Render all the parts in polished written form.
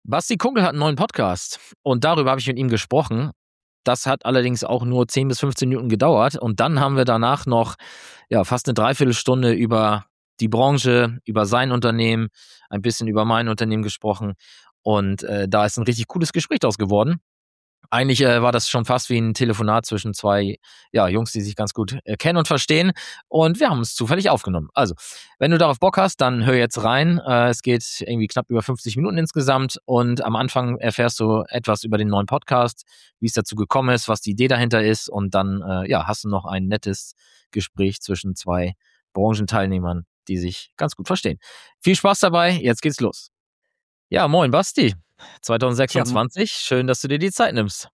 Basti Kunkel hat einen neuen Podcast und darüber habe ich mit ihm gesprochen. Das hat allerdings auch nur 10 bis 15 Minuten gedauert und dann haben wir danach noch fast eine Dreiviertelstunde über die Branche, über sein Unternehmen, ein bisschen über mein Unternehmen gesprochen und da ist ein richtig cooles Gespräch daraus geworden. Eigentlich war das schon fast wie ein Telefonat zwischen zwei Jungs, die sich ganz gut kennen und verstehen. Und wir haben es zufällig aufgenommen. Also, wenn du darauf Bock hast, dann hör jetzt rein. Es geht irgendwie knapp über 50 Minuten insgesamt. Und am Anfang erfährst du etwas über den neuen Podcast, wie es dazu gekommen ist, was die Idee dahinter ist. Und dann hast du noch ein nettes Gespräch zwischen zwei Branchenteilnehmern, die sich ganz gut verstehen. Viel Spaß dabei. Jetzt geht's los. Ja, moin Basti. 2026, schön, dass du dir die Zeit nimmst.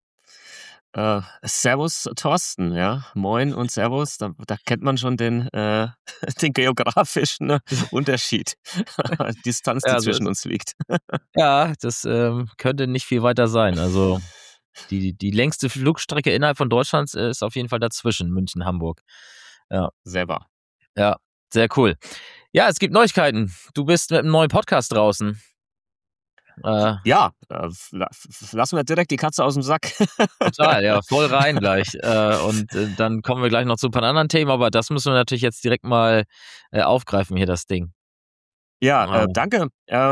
Servus Thorsten, ja, moin und Servus, da kennt man schon den geografischen Unterschied, Distanz, die zwischen uns liegt. Ja, das könnte nicht viel weiter sein, also die längste Flugstrecke innerhalb von Deutschlands ist auf jeden Fall dazwischen, München, Hamburg. Ja. Selber. Ja, sehr cool. Ja, es gibt Neuigkeiten, du bist mit einem neuen Podcast draußen. Lassen wir direkt die Katze aus dem Sack. Total, ja, voll rein gleich. Und dann kommen wir gleich noch zu ein paar anderen Themen, aber das müssen wir natürlich jetzt direkt mal aufgreifen, hier das Ding. Ja, danke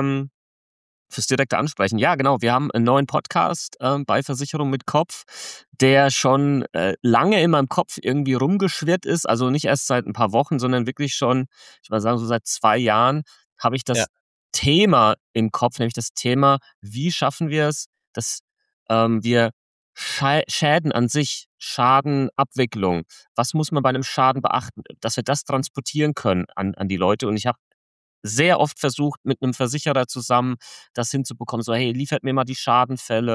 fürs direkte Ansprechen. Ja, genau, wir haben einen neuen Podcast bei Versicherung mit Kopf, der schon lange in meinem Kopf irgendwie rumgeschwirrt ist, also nicht erst seit ein paar Wochen, sondern wirklich schon, ich würde sagen, so seit 2 Jahren habe ich das Thema im Kopf, nämlich das Thema, wie schaffen wir es, dass wir Schäden an sich, Schadenabwicklung, was muss man bei einem Schaden beachten, dass wir das transportieren können an die Leute. Und ich habe sehr oft versucht, mit einem Versicherer zusammen das hinzubekommen, so hey, liefert mir mal die Schadenfälle,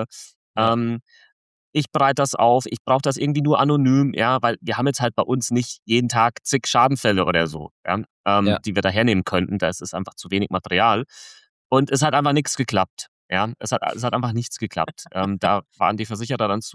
ich bereite das auf, ich brauche das irgendwie nur anonym, ja, weil wir haben jetzt halt bei uns nicht jeden Tag zig Schadenfälle oder so, die wir da hernehmen könnten, da ist es einfach zu wenig Material und es hat einfach nichts geklappt, ja, es hat einfach nichts geklappt. Da waren die Versicherer dann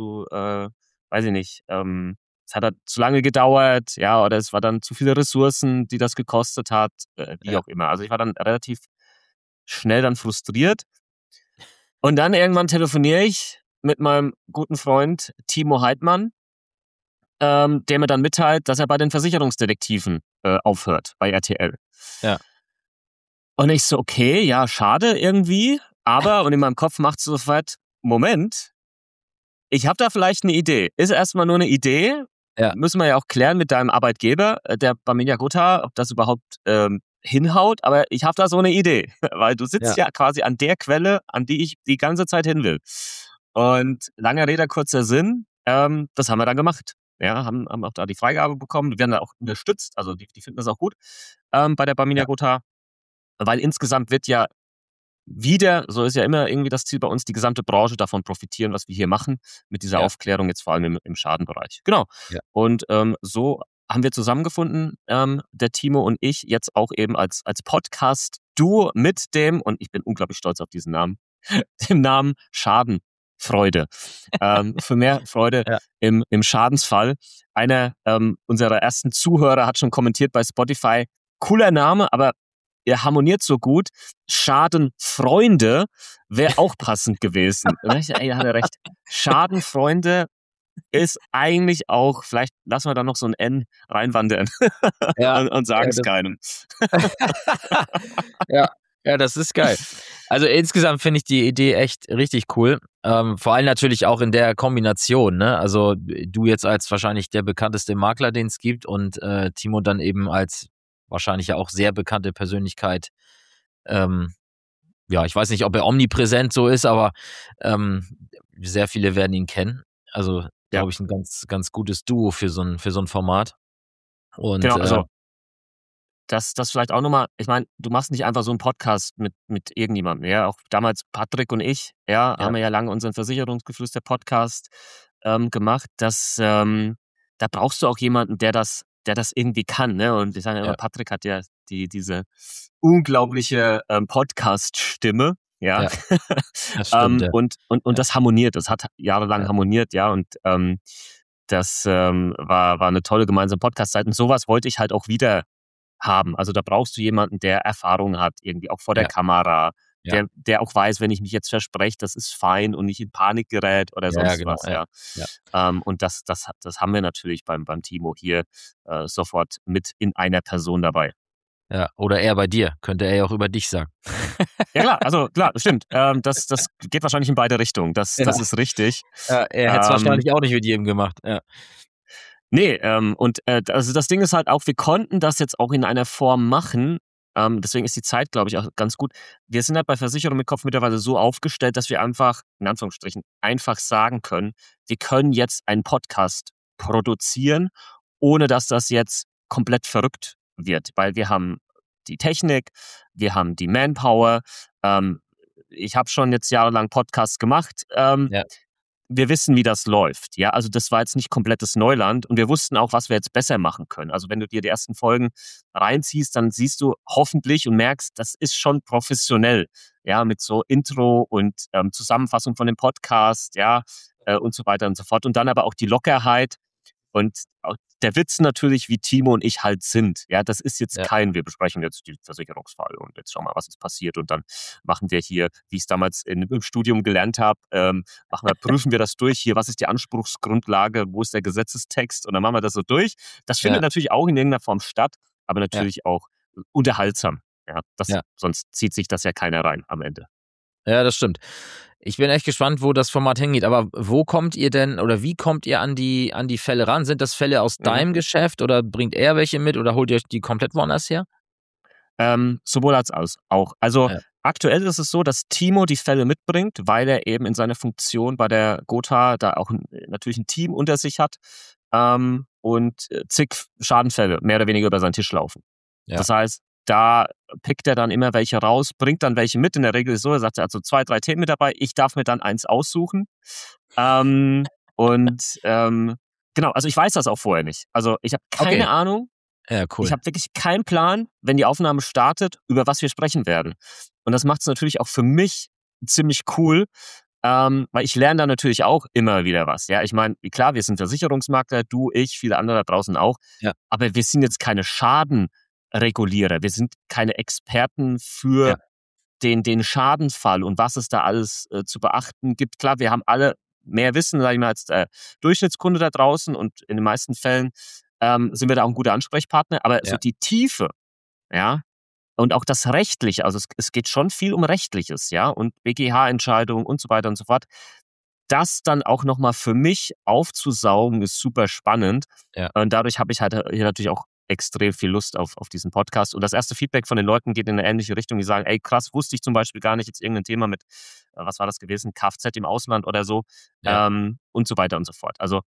weiß ich nicht, es hat halt zu lange gedauert, ja, oder es war dann zu viele Ressourcen, die das gekostet hat, wie auch immer. Also ich war dann relativ schnell dann frustriert und dann irgendwann telefoniere ich mit meinem guten Freund Timo Heidmann, der mir dann mitteilt, dass er bei den Versicherungsdetektiven aufhört, bei RTL. Ja. Und ich so, okay, ja, schade irgendwie, aber, und in meinem Kopf macht es sofort, Moment, ich habe da vielleicht eine Idee. Ist erstmal nur eine Idee, müssen wir ja auch klären mit deinem Arbeitgeber, der Barmenia Gotha, ob das überhaupt hinhaut, aber ich habe da so eine Idee, weil du sitzt ja quasi an der Quelle, an die ich die ganze Zeit hin will. Und langer Rede, kurzer Sinn, das haben wir dann gemacht. Ja, haben auch da die Freigabe bekommen. Wir werden da auch unterstützt, also die finden das auch gut bei der Barmenia Gotha, weil insgesamt wird ja wieder, so ist ja immer irgendwie das Ziel bei uns, die gesamte Branche davon profitieren, was wir hier machen, mit dieser Aufklärung jetzt vor allem im Schadenbereich. Genau. Ja. Und so haben wir zusammengefunden, der Timo und ich, jetzt auch eben als Podcast-Duo mit dem, und ich bin unglaublich stolz auf diesen Namen, dem Namen Schadenfreude. Für mehr Freude im Schadensfall. Einer unserer ersten Zuhörer hat schon kommentiert bei Spotify, cooler Name, aber er harmoniert so gut. Schadenfreunde wäre auch passend gewesen. Ey, da hat er recht. Schadenfreunde ist eigentlich auch, vielleicht lassen wir da noch so ein N reinwandern und sagen es keinem. Ja, das ist geil. Also insgesamt finde ich die Idee echt richtig cool. Vor allem natürlich auch in der Kombination, ne? Also du jetzt als wahrscheinlich der bekannteste Makler, den es gibt, und Timo dann eben als wahrscheinlich ja auch sehr bekannte Persönlichkeit. Ich weiß nicht, ob er omnipräsent so ist, aber sehr viele werden ihn kennen. Also glaube ich, ein ganz, ganz gutes Duo für so ein Format. Und genau, also das vielleicht auch nochmal, ich meine, du machst nicht einfach so einen Podcast mit irgendjemandem, ja, auch damals Patrick und ich, haben wir ja lange unseren Versicherungsgeflüster-Podcast gemacht, da brauchst du auch jemanden, der das irgendwie kann, ne, und ich sage immer, Patrick hat ja diese unglaubliche Podcast-Stimme, das stimmt, und das harmoniert, das hat jahrelang harmoniert, und das war eine tolle gemeinsame Podcast-Zeit und sowas wollte ich halt auch wieder haben. Also da brauchst du jemanden, der Erfahrung hat, irgendwie auch vor der Kamera, Ja. der auch weiß, wenn ich mich jetzt verspreche, das ist fein und nicht in Panik gerät oder sonst genau, was. Und das haben wir natürlich beim Timo hier sofort mit in einer Person dabei. Ja, oder er bei dir, könnte er ja auch über dich sagen. Ja klar, also klar, stimmt. Das geht wahrscheinlich in beide Richtungen. Das ist richtig. Ja, er hätte es wahrscheinlich auch nicht mit jedem gemacht. Ja. Nee, also das Ding ist halt auch, wir konnten das jetzt auch in einer Form machen. Deswegen ist die Zeit, glaube ich, auch ganz gut. Wir sind halt bei Versicherung mit Kopf mittlerweile so aufgestellt, dass wir einfach, in Anführungsstrichen, einfach sagen können, wir können jetzt einen Podcast produzieren, ohne dass das jetzt komplett verrückt wird. Weil wir haben die Technik, wir haben die Manpower. Ich habe schon jetzt jahrelang Podcasts gemacht. Wir wissen, wie das läuft. Ja, also das war jetzt nicht komplettes Neuland und wir wussten auch, was wir jetzt besser machen können. Also wenn du dir die ersten Folgen reinziehst, dann siehst du hoffentlich und merkst, das ist schon professionell. Ja, mit so Intro und Zusammenfassung von dem Podcast, ja, und so weiter und so fort. Und dann aber auch die Lockerheit und auch der Witz natürlich, wie Timo und ich halt sind. Ja, das ist jetzt wir besprechen jetzt den Versicherungsfall und jetzt schauen wir, was ist passiert und dann machen wir hier, wie ich es damals im Studium gelernt habe, prüfen wir das durch. Hier, was ist die Anspruchsgrundlage, wo ist der Gesetzestext und dann machen wir das so durch. Das findet natürlich auch in irgendeiner Form statt, aber natürlich auch unterhaltsam. Ja, sonst zieht sich das ja keiner rein am Ende. Ja, das stimmt. Ich bin echt gespannt, wo das Format hingeht. Aber wo kommt ihr denn oder wie kommt ihr an die Fälle ran? Sind das Fälle aus deinem Geschäft oder bringt er welche mit oder holt ihr die komplett woanders her? Sowohl als auch. Also aktuell ist es so, dass Timo die Fälle mitbringt, weil er eben in seiner Funktion bei der Gotha da auch natürlich ein Team unter sich hat und zig Schadenfälle mehr oder weniger über seinen Tisch laufen. Ja. Das heißt, da pickt er dann immer welche raus, bringt dann welche mit. In der Regel ist es so, er sagt, er hat so 2, 3 Themen mit dabei. Ich darf mir dann eins aussuchen. Genau, also ich weiß das auch vorher nicht. Also ich habe keine Ahnung. Ja, cool. Ich habe wirklich keinen Plan, wenn die Aufnahme startet, über was wir sprechen werden. Und das macht es natürlich auch für mich ziemlich cool, weil ich lerne da natürlich auch immer wieder was. Ja, ich meine, klar, wir sind Versicherungsmakler, du, ich, viele andere da draußen auch. Ja. Aber wir sind jetzt keine Schadenregulierer. Wir sind keine Experten für den Schadenfall und was es da alles zu beachten gibt. Klar, wir haben alle mehr Wissen, sage ich mal, als der Durchschnittskunde da draußen und in den meisten Fällen sind wir da auch ein guter Ansprechpartner. Aber so die Tiefe, ja, und auch das Rechtliche, also es geht schon viel um Rechtliches, ja, und BGH-Entscheidungen und so weiter und so fort. Das dann auch nochmal für mich aufzusaugen, ist super spannend. Ja. Und dadurch habe ich halt hier natürlich auch extrem viel Lust auf diesen Podcast. Und das erste Feedback von den Leuten geht in eine ähnliche Richtung. Die sagen, ey, krass, wusste ich zum Beispiel gar nicht, jetzt irgendein Thema mit, was war das gewesen, Kfz im Ausland oder so, und so weiter und so fort. Also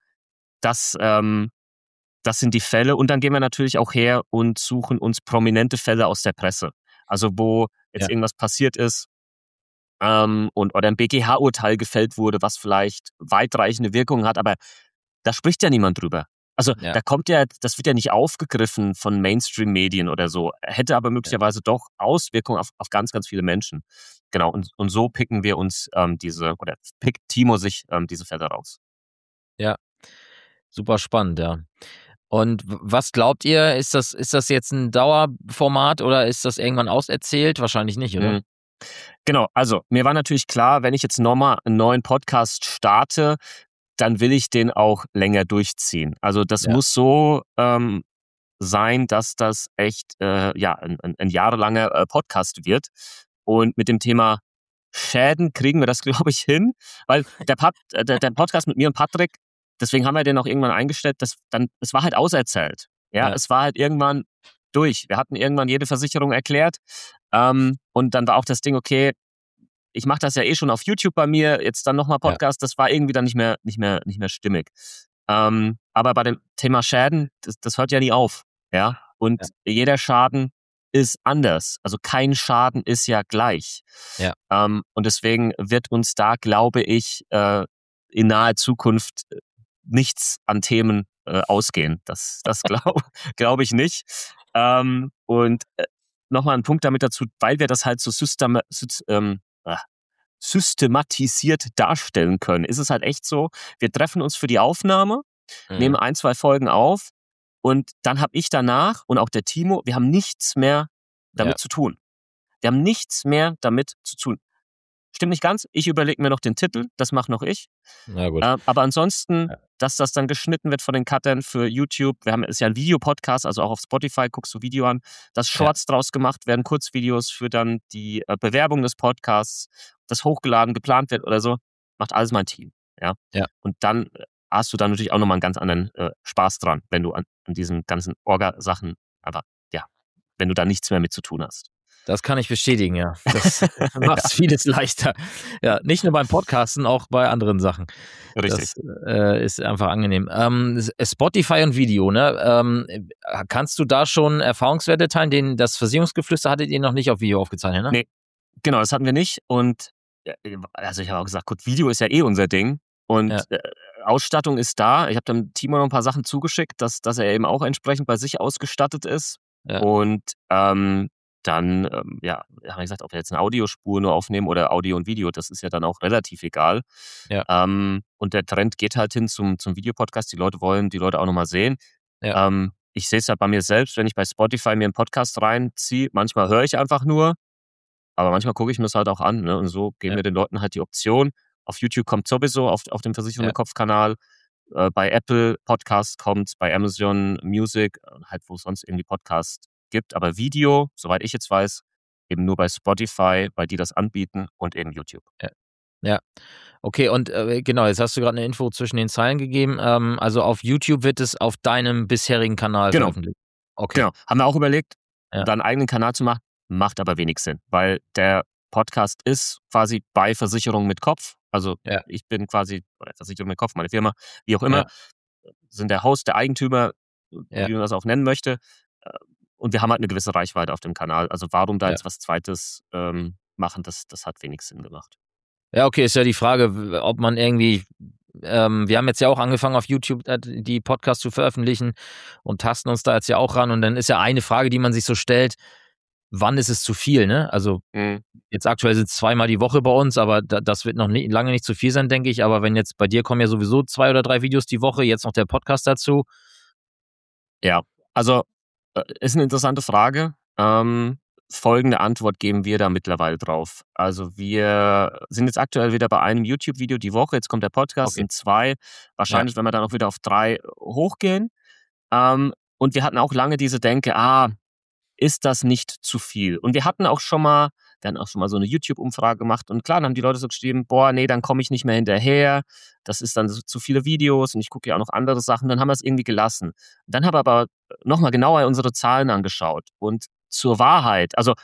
das sind die Fälle und dann gehen wir natürlich auch her und suchen uns prominente Fälle aus der Presse. Also wo jetzt irgendwas passiert ist oder ein BGH-Urteil gefällt wurde, was vielleicht weitreichende Wirkungen hat, aber da spricht ja niemand drüber. Also da das wird ja nicht aufgegriffen von Mainstream-Medien oder so, hätte aber möglicherweise doch Auswirkungen auf ganz, ganz viele Menschen. Genau, und so picken wir uns pickt Timo sich diese Fälle raus. Ja, super spannend, ja. Und was glaubt ihr, ist das jetzt ein Dauerformat oder ist das irgendwann auserzählt? Wahrscheinlich nicht, oder? Genau, also mir war natürlich klar, wenn ich jetzt nochmal einen neuen Podcast starte, dann will ich den auch länger durchziehen. Also das muss so sein, dass das echt ein jahrelanger Podcast wird. Und mit dem Thema Schäden kriegen wir das, glaube ich, hin, weil der Podcast mit mir und Patrick, deswegen haben wir den auch irgendwann eingestellt, es war halt auserzählt. Ja, es war halt irgendwann durch. Wir hatten irgendwann jede Versicherung erklärt und dann war auch das Ding, okay, ich mache das ja eh schon auf YouTube bei mir, jetzt dann nochmal Podcast, das war irgendwie dann nicht mehr stimmig. Aber bei dem Thema Schäden, das hört ja nie auf. Ja, und jeder Schaden ist anders. Also kein Schaden ist ja gleich. Ja. Und deswegen wird uns da, glaube ich, in naher Zukunft nichts an Themen ausgehen. Das glaube ich nicht. Und nochmal ein Punkt damit dazu, weil wir das halt so systematisiert darstellen können, ist es halt echt so, wir treffen uns für die Aufnahme, nehmen 1, 2 Folgen auf und dann habe ich danach und auch der Timo, wir haben nichts mehr damit zu tun. Wir haben nichts mehr damit zu tun. Stimmt nicht ganz. Ich überlege mir noch den Titel, das mache noch ich. Na gut. Aber ansonsten, dass das dann geschnitten wird von den Cuttern für YouTube. Ist ja ein Videopodcast, also auch auf Spotify guckst du Video an. Dass Shorts draus gemacht werden, Kurzvideos für dann die Bewerbung des Podcasts, das hochgeladen, geplant wird oder so, macht alles mein Team. Ja. Und dann hast du dann natürlich auch nochmal einen ganz anderen Spaß dran, wenn du an diesen ganzen Orga-Sachen wenn du da nichts mehr mit zu tun hast. Das kann ich bestätigen, ja. Das macht vieles leichter. Ja, nicht nur beim Podcasten, auch bei anderen Sachen. Richtig. Das ist einfach angenehm. Spotify und Video, ne? Kannst du da schon Erfahrungswerte teilen? Das Versicherungsgeflüster hattet ihr noch nicht auf Video aufgezeichnet, ne? Nee, genau, das hatten wir nicht. Und also ich habe auch gesagt, gut, Video ist ja unser Ding. Und Ausstattung ist da. Ich habe dem Timo noch ein paar Sachen zugeschickt, dass er eben auch entsprechend bei sich ausgestattet ist. Ja. Und dann haben wir gesagt, ob wir jetzt eine Audiospur nur aufnehmen oder Audio und Video, das ist ja dann auch relativ egal. Ja. Und der Trend geht halt hin zum Videopodcast. Die Leute wollen die Leute auch nochmal sehen. Ja. Ich sehe es halt bei mir selbst, wenn ich bei Spotify mir einen Podcast reinziehe. Manchmal höre ich einfach nur, aber manchmal gucke ich mir das halt auch an. Ne? Und so geben wir den Leuten halt die Option. Auf YouTube kommt sowieso, auf dem Versicherung mit Kopf-Kanal. Bei Apple Podcast kommt, bei Amazon Music, halt wo es sonst irgendwie Podcast gibt. Aber Video, soweit ich jetzt weiß, eben nur bei Spotify, weil die das anbieten und eben YouTube. Ja. Okay, und genau, jetzt hast du gerade eine Info zwischen den Zeilen gegeben. Also auf YouTube wird es auf deinem bisherigen Kanal veröffentlicht. Okay. Genau, haben wir auch überlegt, da einen eigenen Kanal zu machen, macht aber wenig Sinn, weil der Podcast ist quasi bei Versicherung mit Kopf. Also ich bin quasi bei Versicherung mit Kopf, meine Firma, wie auch immer, sind der Host, der Eigentümer, wie man das auch nennen möchte. Und wir haben halt eine gewisse Reichweite auf dem Kanal. Also warum da jetzt was Zweites machen, das hat wenig Sinn gemacht. Ja, okay, ist ja die Frage, ob man irgendwie, wir haben jetzt ja auch angefangen auf YouTube die Podcasts zu veröffentlichen und tasten uns da jetzt ja auch ran. Und dann ist ja eine Frage, die man sich so stellt, wann ist es zu viel, ne? Also jetzt aktuell sind es 2-mal die Woche bei uns, aber das wird noch lange nicht zu viel sein, denke ich. Aber wenn jetzt bei dir kommen ja sowieso 2 oder 3 Videos die Woche, jetzt noch der Podcast dazu. Ja, also ist eine interessante Frage. Folgende Antwort geben wir da mittlerweile drauf. Also wir sind jetzt aktuell wieder bei einem YouTube-Video die Woche. Jetzt kommt der Podcast, sind 2. Wahrscheinlich, wenn wir dann auch wieder auf 3 hochgehen. Und wir hatten auch lange diese Denke, ist das nicht zu viel? Und wir hatten auch schon mal so eine YouTube-Umfrage gemacht und klar, dann haben die Leute so geschrieben, nee, dann komme ich nicht mehr hinterher, das ist dann zu viele Videos und ich gucke ja auch noch andere Sachen, dann haben wir es irgendwie gelassen. Dann haben wir aber nochmal genauer unsere Zahlen angeschaut und zur Wahrheit, also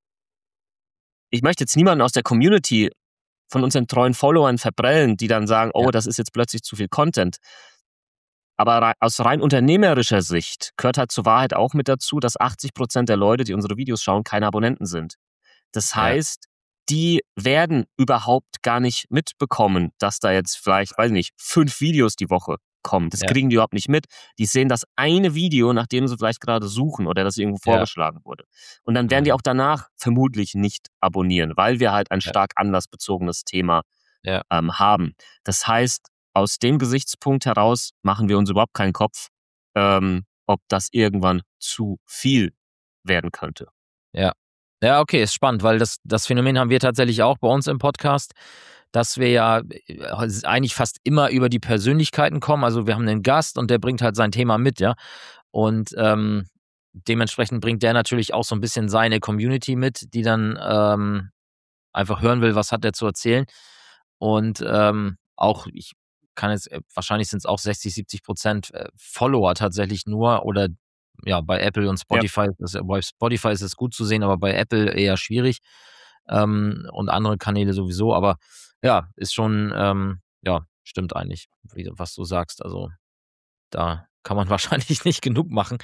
ich möchte jetzt niemanden aus der Community von unseren treuen Followern verprellen, die dann sagen, das ist jetzt plötzlich zu viel Content. Aber aus rein unternehmerischer Sicht gehört halt zur Wahrheit auch mit dazu, dass 80% der Leute, die unsere Videos schauen, keine Abonnenten sind. Das heißt, die werden überhaupt gar nicht mitbekommen, dass da jetzt vielleicht, 5 Videos die Woche kommen. Das kriegen die überhaupt nicht mit. Die sehen das eine Video, nach dem sie vielleicht gerade suchen oder das irgendwo vorgeschlagen wurde. Und dann werden die auch danach vermutlich nicht abonnieren, weil wir halt ein stark anlassbezogenes Thema haben. Das heißt, aus dem Gesichtspunkt heraus machen wir uns überhaupt keinen Kopf, ob das irgendwann zu viel werden könnte. Ja, okay, ist spannend, weil das Phänomen haben wir tatsächlich auch bei uns im Podcast, dass wir ja eigentlich fast immer über die Persönlichkeiten kommen. Also wir haben einen Gast und der bringt halt sein Thema mit, ja. Und dementsprechend bringt der natürlich auch so ein bisschen seine Community mit, die dann einfach hören will, was hat der zu erzählen. Und auch, ich kann jetzt, wahrscheinlich sind es auch 60-70% Follower tatsächlich nur oder bei Apple und Spotify, bei Spotify ist es gut zu sehen, aber bei Apple eher schwierig und andere Kanäle sowieso, aber ist schon, stimmt eigentlich, was du sagst, also da kann man wahrscheinlich nicht genug machen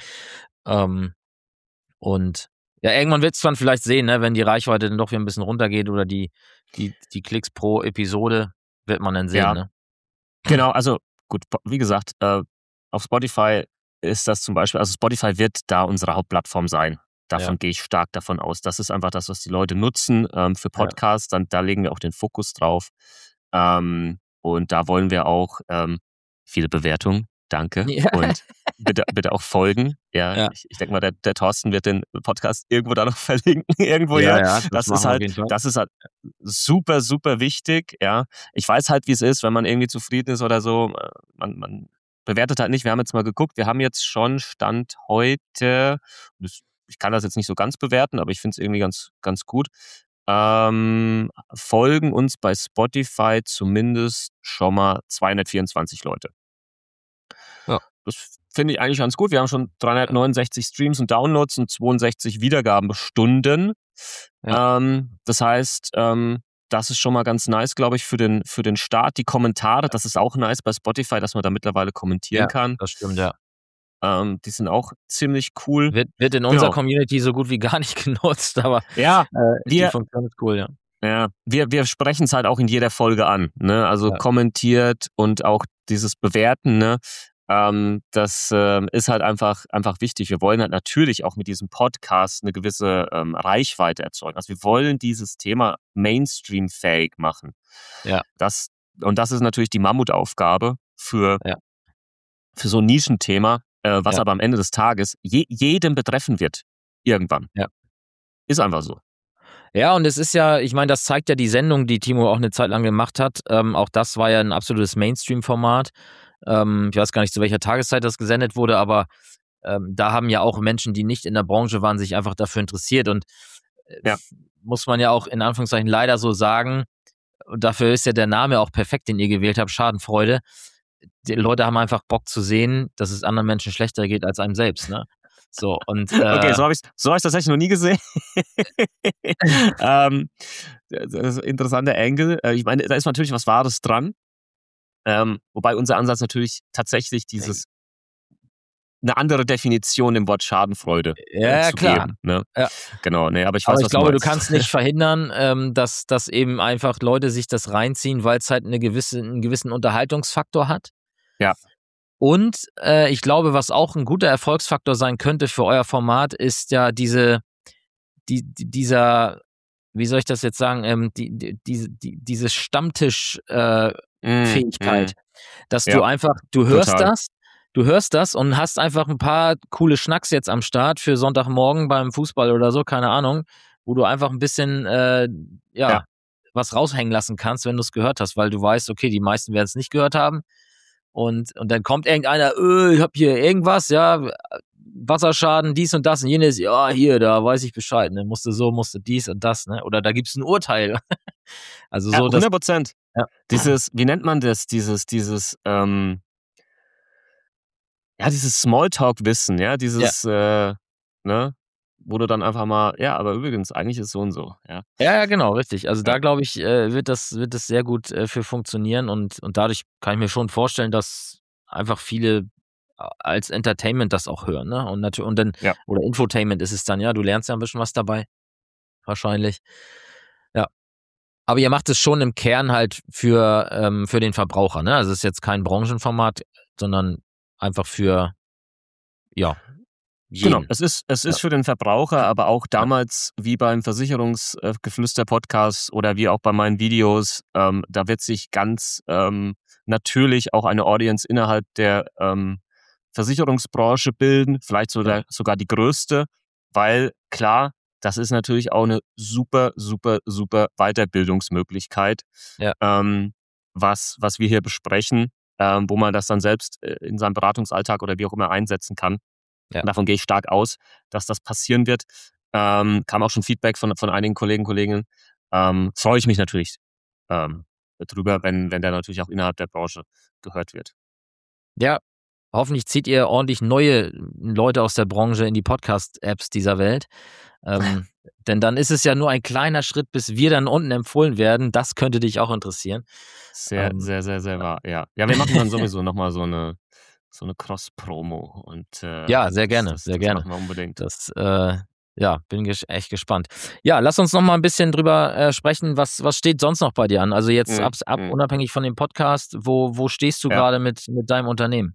und irgendwann wird es dann vielleicht sehen, ne, wenn die Reichweite dann doch wieder ein bisschen runtergeht oder die Klicks pro Episode, wird man dann sehen, ne? Genau, also gut, wie gesagt, auf Spotify ist das zum Beispiel, also Spotify wird da unsere Hauptplattform sein. Davon gehe ich stark davon aus. Das ist einfach das, was die Leute nutzen für Podcasts. Da legen wir auch den Fokus drauf. Und da wollen wir auch viele Bewertungen. Danke. Ja. Und bitte auch folgen. Ja, Ja. ich denke mal, der Thorsten wird den Podcast irgendwo da noch verlinken, irgendwo hier. Ja, Das ist halt super, super wichtig. Ja, ich weiß halt, wie es ist, wenn man irgendwie zufrieden ist oder so. Man bewertet halt nicht. Wir haben jetzt mal geguckt. Wir haben jetzt schon Stand heute. Ich kann das jetzt nicht so ganz bewerten, aber ich finde es irgendwie ganz, ganz gut. Folgen uns bei Spotify zumindest schon mal 224 Leute. Ja. Das finde ich eigentlich ganz gut. Wir haben schon 369 Streams und Downloads und 62 Wiedergabenstunden. Ja. Das heißt, das ist schon mal ganz nice, glaube ich, für den Start. Die Kommentare, das ist auch nice bei Spotify, dass man da mittlerweile kommentieren kann. Das stimmt, ja. Die sind auch ziemlich cool. Wird in unserer Community so gut wie gar nicht genutzt, aber die Funktion ist cool, ja. Ja, wir sprechen es halt auch in jeder Folge an, ne? Also kommentiert und auch dieses Bewerten, ne? Das ist halt einfach wichtig. Wir wollen halt natürlich auch mit diesem Podcast eine gewisse Reichweite erzeugen. Also wir wollen dieses Thema Mainstream-fähig machen. Ja. Und das ist natürlich die Mammutaufgabe für so ein Nischenthema, was aber am Ende des Tages jedem betreffen wird. Irgendwann. Ja. Ist einfach so. Ja, und es ist ja, ich meine, das zeigt ja die Sendung, die Timo auch eine Zeit lang gemacht hat. Auch das war ja ein absolutes Mainstream-Format. Ich weiß gar nicht, zu welcher Tageszeit das gesendet wurde, aber da haben ja auch Menschen, die nicht in der Branche waren, sich einfach dafür interessiert. Und muss man ja auch in Anführungszeichen leider so sagen, und dafür ist ja der Name auch perfekt, den ihr gewählt habt, Schadenfreude. Die Leute haben einfach Bock zu sehen, dass es anderen Menschen schlechter geht als einem selbst, ne? So, und okay, so hab ich's tatsächlich noch nie gesehen. Das ist ein interessanter Angle. Ich meine, da ist natürlich was Wahres dran. Wobei unser Ansatz natürlich tatsächlich eine andere Definition im Wort Schadenfreude zu klar. geben. Ne? Ja. Genau, ne, aber ich weiß, ich glaube, du kannst nicht verhindern, dass eben einfach Leute sich das reinziehen, weil es halt einen gewissen Unterhaltungsfaktor hat. Ja. Und ich glaube, was auch ein guter Erfolgsfaktor sein könnte für euer Format, ist ja dieser, wie soll ich das jetzt sagen, diese Stammtisch-Fähigkeit, dass du einfach, du hörst das und hast einfach ein paar coole Schnacks jetzt am Start für Sonntagmorgen beim Fußball oder so, keine Ahnung, wo du einfach ein bisschen was raushängen lassen kannst, wenn du es gehört hast, weil du weißt, okay, die meisten werden es nicht gehört haben. Und dann kommt irgendeiner, ich hab hier irgendwas, Wasserschaden, dies und das und jenes, hier, da weiß ich Bescheid, ne, musste dies und das, ne, oder da gibt's ein Urteil. Also so, 100%. Dieses, wie nennt man das, dieses Smalltalk-Wissen, dieses, ne, wo du dann einfach mal, aber übrigens, eigentlich ist so und so, ja. Ja, genau, richtig. Also da glaube ich, wird das sehr gut für funktionieren und dadurch kann ich mir schon vorstellen, dass einfach viele als Entertainment das auch hören, ne? Und dann, oder Infotainment ist es dann, du lernst ja ein bisschen was dabei. Wahrscheinlich. Ja. Aber ihr macht es schon im Kern halt für den Verbraucher, ne? Also es ist jetzt kein Branchenformat, sondern einfach für, jeden. Genau, es ist für den Verbraucher, aber auch damals wie beim Versicherungsgeflüster-Podcast oder wie auch bei meinen Videos, da wird sich ganz natürlich auch eine Audience innerhalb der Versicherungsbranche bilden, vielleicht sogar die größte, weil klar, das ist natürlich auch eine super, super, super Weiterbildungsmöglichkeit, was wir hier besprechen, wo man das dann selbst in seinem Beratungsalltag oder wie auch immer einsetzen kann. Ja. Davon gehe ich stark aus, dass das passieren wird. Kam auch schon Feedback von einigen Kolleginnen. Freue ich mich natürlich drüber, wenn der natürlich auch innerhalb der Branche gehört wird. Ja, hoffentlich zieht ihr ordentlich neue Leute aus der Branche in die Podcast-Apps dieser Welt. Denn dann ist es ja nur ein kleiner Schritt, bis wir dann unten empfohlen werden. Das könnte dich auch interessieren. Sehr, sehr, sehr, sehr wahr, ja. Ja, wir machen dann sowieso nochmal so eine Cross-Promo. Und, ja, sehr gerne, sehr gerne. Das machen wir unbedingt. Das, bin echt gespannt. Ja, lass uns noch mal ein bisschen drüber sprechen. Was steht sonst noch bei dir an? Also jetzt unabhängig von dem Podcast, wo stehst du gerade mit deinem Unternehmen?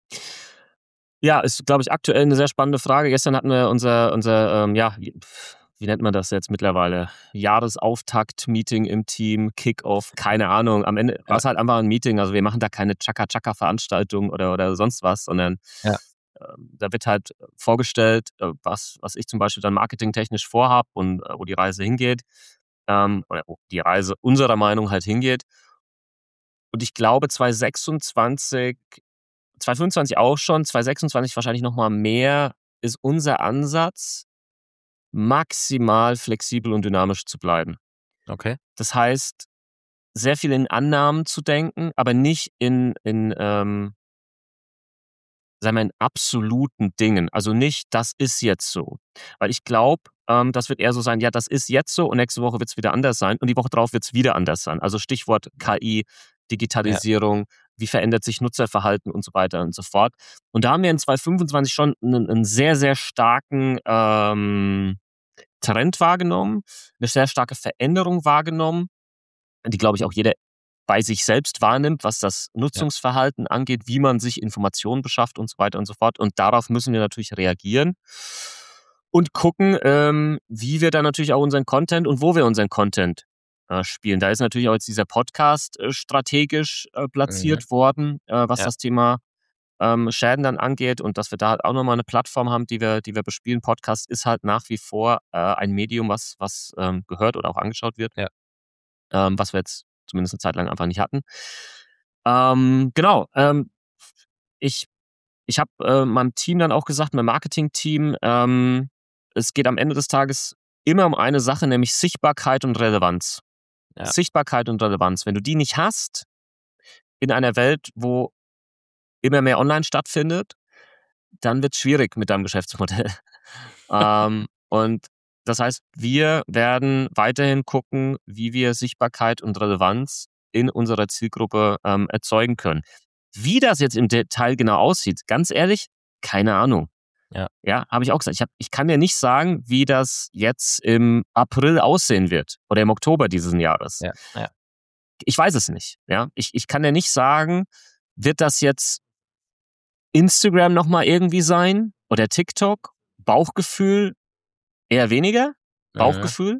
Ja, ist, glaube ich, aktuell eine sehr spannende Frage. Gestern hatten wir unser wie nennt man das jetzt mittlerweile? Jahresauftakt-Meeting im Team, Kick-Off, keine Ahnung. Am Ende war es halt einfach ein Meeting. Also wir machen da keine Chaka-Chaka-Veranstaltung oder sonst was, sondern da wird halt vorgestellt, was ich zum Beispiel dann marketingtechnisch vorhabe und wo die Reise hingeht. Oder wo die Reise unserer Meinung halt hingeht. Und ich glaube 2025 auch schon, 2026 wahrscheinlich nochmal mehr, ist unser Ansatz, maximal flexibel und dynamisch zu bleiben. Okay. Das heißt, sehr viel in Annahmen zu denken, aber nicht in sagen wir, in absoluten Dingen. Also nicht, das ist jetzt so. Weil ich glaube, das wird eher so sein, ja, das ist jetzt so und nächste Woche wird es wieder anders sein und die Woche drauf wird es wieder anders sein. Also Stichwort KI, Digitalisierung, wie verändert sich Nutzerverhalten und so weiter und so fort. Und da haben wir in 2025 schon einen sehr, sehr starken Trend wahrgenommen, eine sehr starke Veränderung wahrgenommen, die, glaube ich, auch jeder bei sich selbst wahrnimmt, was das Nutzungsverhalten angeht, wie man sich Informationen beschafft und so weiter und so fort. Und darauf müssen wir natürlich reagieren und gucken, wie wir dann natürlich auch unseren Content und wo wir unseren Content spielen. Da ist natürlich auch jetzt dieser Podcast strategisch platziert worden, was das Thema Schäden dann angeht und dass wir da halt auch nochmal eine Plattform haben, die wir bespielen. Podcast ist halt nach wie vor ein Medium, was gehört oder auch angeschaut wird, was wir jetzt zumindest eine Zeit lang einfach nicht hatten. Genau. Ich habe meinem Team dann auch gesagt, meinem Marketing-Team, es geht am Ende des Tages immer um eine Sache, nämlich Sichtbarkeit und Relevanz. Ja. Sichtbarkeit und Relevanz. Wenn du die nicht hast, in einer Welt, wo immer mehr online stattfindet, dann wird es schwierig mit deinem Geschäftsmodell. Und das heißt, wir werden weiterhin gucken, wie wir Sichtbarkeit und Relevanz in unserer Zielgruppe erzeugen können. Wie das jetzt im Detail genau aussieht, ganz ehrlich, keine Ahnung. Ja, habe ich auch gesagt. Ich kann dir nicht sagen, wie das jetzt im April aussehen wird oder im Oktober dieses Jahres. Ja. Ich weiß es nicht. Ja, ich kann dir nicht sagen, wird das jetzt Instagram nochmal irgendwie sein oder TikTok? Bauchgefühl eher weniger. Bauchgefühl.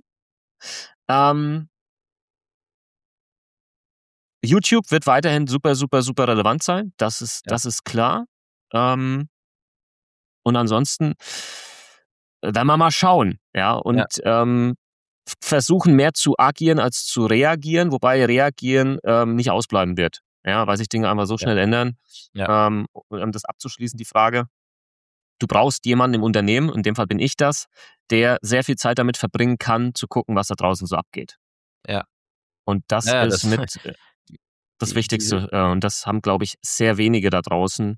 YouTube wird weiterhin super, super, super relevant sein. Das ist klar. Und ansonsten werden wir mal schauen. Ja, und versuchen mehr zu agieren als zu reagieren, wobei reagieren nicht ausbleiben wird. Ja, weil sich Dinge einfach so schnell ändern. Um das abzuschließen, die Frage. Du brauchst jemanden im Unternehmen, in dem Fall bin ich das, der sehr viel Zeit damit verbringen kann, zu gucken, was da draußen so abgeht. Ja. Und das ist mit das Wichtigste. Und das haben, glaube ich, sehr wenige da draußen,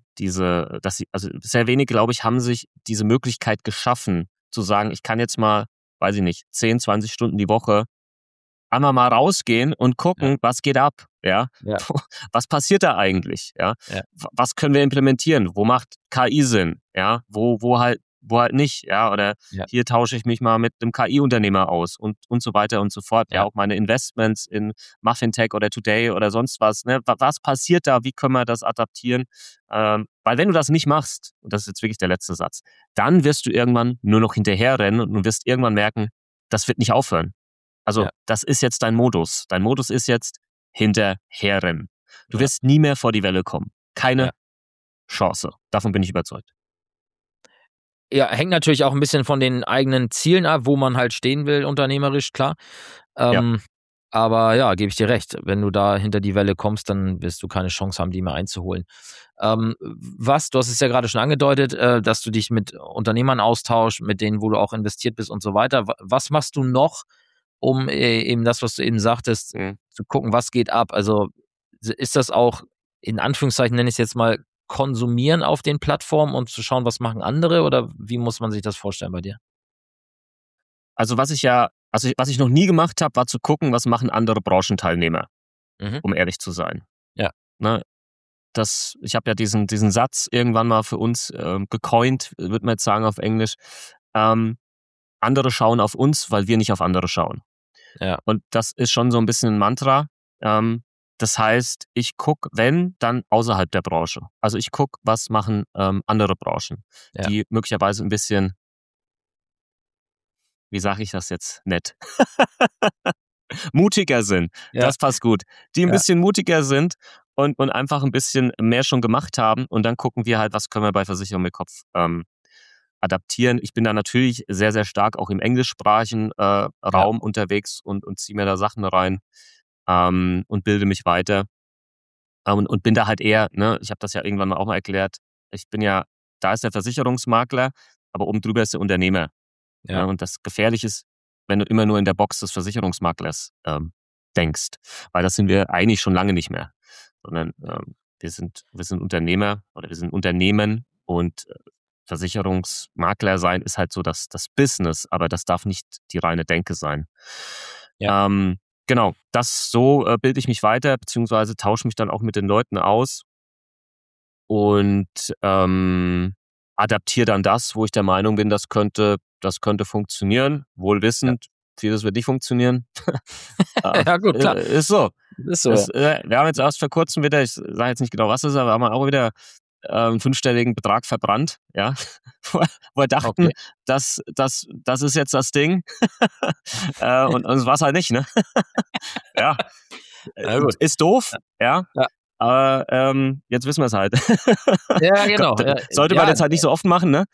sehr wenige, glaube ich, haben sich diese Möglichkeit geschaffen, zu sagen, ich kann jetzt mal, weiß ich nicht, 10, 20 Stunden die Woche einmal mal rausgehen und gucken, was geht ab, Was passiert da eigentlich, Was können wir implementieren, wo macht KI Sinn, wo halt nicht, oder hier tausche ich mich mal mit einem KI-Unternehmer aus und so weiter und so fort, auch meine Investments in Muffintech oder Today oder sonst was, ne? Was passiert da, wie können wir das adaptieren, weil wenn du das nicht machst, und das ist jetzt wirklich der letzte Satz, dann wirst du irgendwann nur noch hinterherrennen und du wirst irgendwann merken, das wird nicht aufhören. Also das ist jetzt dein Modus. Dein Modus ist jetzt hinterherrennen. Du wirst nie mehr vor die Welle kommen. Keine Chance. Davon bin ich überzeugt. Ja, hängt natürlich auch ein bisschen von den eigenen Zielen ab, wo man halt stehen will, unternehmerisch, klar. Aber ja, gebe ich dir recht. Wenn du da hinter die Welle kommst, dann wirst du keine Chance haben, die mehr einzuholen. Du hast es ja gerade schon angedeutet, dass du dich mit Unternehmern austauschst, mit denen, wo du auch investiert bist und so weiter. Was machst du noch, um eben das, was du eben sagtest, zu gucken, was geht ab? Also ist das auch, in Anführungszeichen nenne ich es jetzt mal, konsumieren auf den Plattformen und zu schauen, was machen andere, oder wie muss man sich das vorstellen bei dir? Also was ich noch nie gemacht habe, war zu gucken, was machen andere Branchenteilnehmer, um ehrlich zu sein. Ja. Ne? Ich habe ja diesen Satz irgendwann mal für uns gecoint, würde man jetzt sagen auf Englisch. Andere schauen auf uns, weil wir nicht auf andere schauen. Ja. Und das ist schon so ein bisschen ein Mantra. Das heißt, ich gucke, wenn, dann außerhalb der Branche. Also ich gucke, was machen andere Branchen, die möglicherweise ein bisschen wie sage ich das jetzt nett? Mutiger sind. Ja. Das passt gut. Die ein bisschen mutiger sind und einfach ein bisschen mehr schon gemacht haben. Und dann gucken wir halt, was können wir bei Versicherung mit Kopf adaptieren. Ich bin da natürlich sehr, sehr stark auch im englischsprachigen Raum unterwegs und ziehe mir da Sachen rein und bilde mich weiter. Und bin da halt eher, ne, ich habe das ja irgendwann auch mal erklärt, ich bin ja, da ist der Versicherungsmakler, aber oben drüber ist der Unternehmer. Ja. Und das Gefährliche ist, wenn du immer nur in der Box des Versicherungsmaklers denkst. Weil das sind wir eigentlich schon lange nicht mehr. Sondern wir sind Unternehmer oder wir sind Unternehmen und Versicherungsmakler sein ist halt so das Business, aber das darf nicht die reine Denke sein. Ja. Genau, so bilde ich mich weiter, beziehungsweise tausche mich dann auch mit den Leuten aus und adaptiere dann das, wo ich der Meinung bin, das könnte funktionieren, wohl wissend, vieles wird nicht funktionieren. Ja gut, klar. Ist so. Wir haben jetzt erst vor kurzem wieder, ich sage jetzt nicht genau, was es ist, aber haben wir auch wieder einen 5-stelligen Betrag verbrannt, ja, wo wir dachten, das ist jetzt das Ding und es war es halt nicht, ne? Ja, gut. Ist doof, ja. Aber jetzt wissen wir es halt. Ja, genau. Sollte man jetzt halt nicht so oft machen, ne?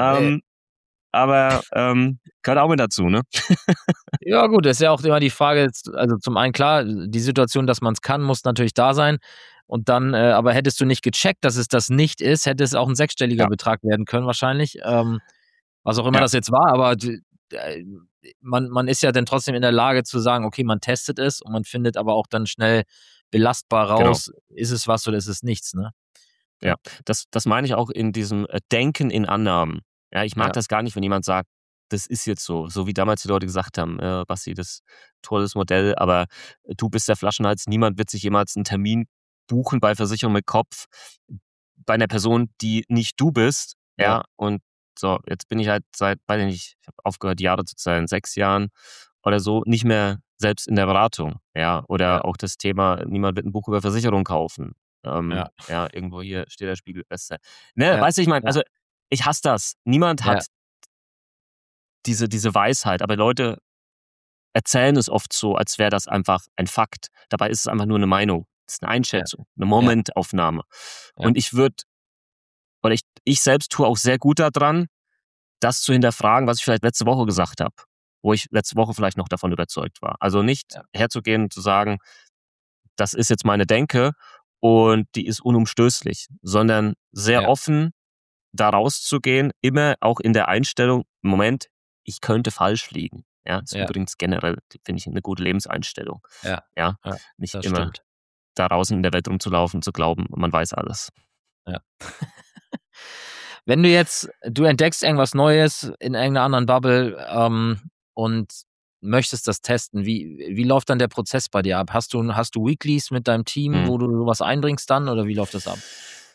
Aber gehört auch mit dazu, ne? Ja gut, das ist ja auch immer die Frage, also zum einen klar, die Situation, dass man es kann, muss natürlich da sein. Und dann, aber hättest du nicht gecheckt, dass es das nicht ist, hätte es auch ein 6-stelliger Betrag werden können wahrscheinlich. Was auch immer das jetzt war, aber man ist ja dann trotzdem in der Lage zu sagen, okay, man testet es und man findet aber auch dann schnell belastbar raus, ist es was oder ist es nichts, ne? Ja, das meine ich auch in diesem Denken in Annahmen. Ja, ich mag das gar nicht, wenn jemand sagt, das ist jetzt so wie damals die Leute gesagt haben, Basti, das ist ein tolles Modell, aber du bist der Flaschenhals, niemand wird sich jemals einen Termin buchen bei Versicherung mit Kopf bei einer Person, die nicht du bist, ja, und so, jetzt bin ich halt seit, weiß ich nicht, ich habe aufgehört, Jahre zu zählen, 6 Jahren oder so, nicht mehr selbst in der Beratung, ja, oder auch das Thema, niemand wird ein Buch über Versicherung kaufen. Irgendwo hier steht der Spiegel besser. Ne, weißt du, ich meine, also ich hasse das. Niemand hat diese Weisheit, aber Leute erzählen es oft so, als wäre das einfach ein Fakt. Dabei ist es einfach nur eine Meinung. Es ist eine Einschätzung, eine Momentaufnahme. Und ich selbst tue auch sehr gut daran, das zu hinterfragen, was ich vielleicht letzte Woche gesagt habe, wo ich letzte Woche vielleicht noch davon überzeugt war. Also nicht herzugehen und zu sagen, das ist jetzt meine Denke und die ist unumstößlich, sondern sehr offen da rauszugehen, immer auch in der Einstellung, Moment, ich könnte falsch liegen. Ja, das ist übrigens generell, finde ich, eine gute Lebenseinstellung. Ja, nicht immer stimmt. Da draußen in der Welt rumzulaufen, zu glauben, man weiß alles. Ja. Wenn du entdeckst irgendwas Neues in irgendeiner anderen Bubble und möchtest das testen, wie läuft dann der Prozess bei dir ab? Hast du Weeklies mit deinem Team, wo du sowas einbringst dann, oder wie läuft das ab?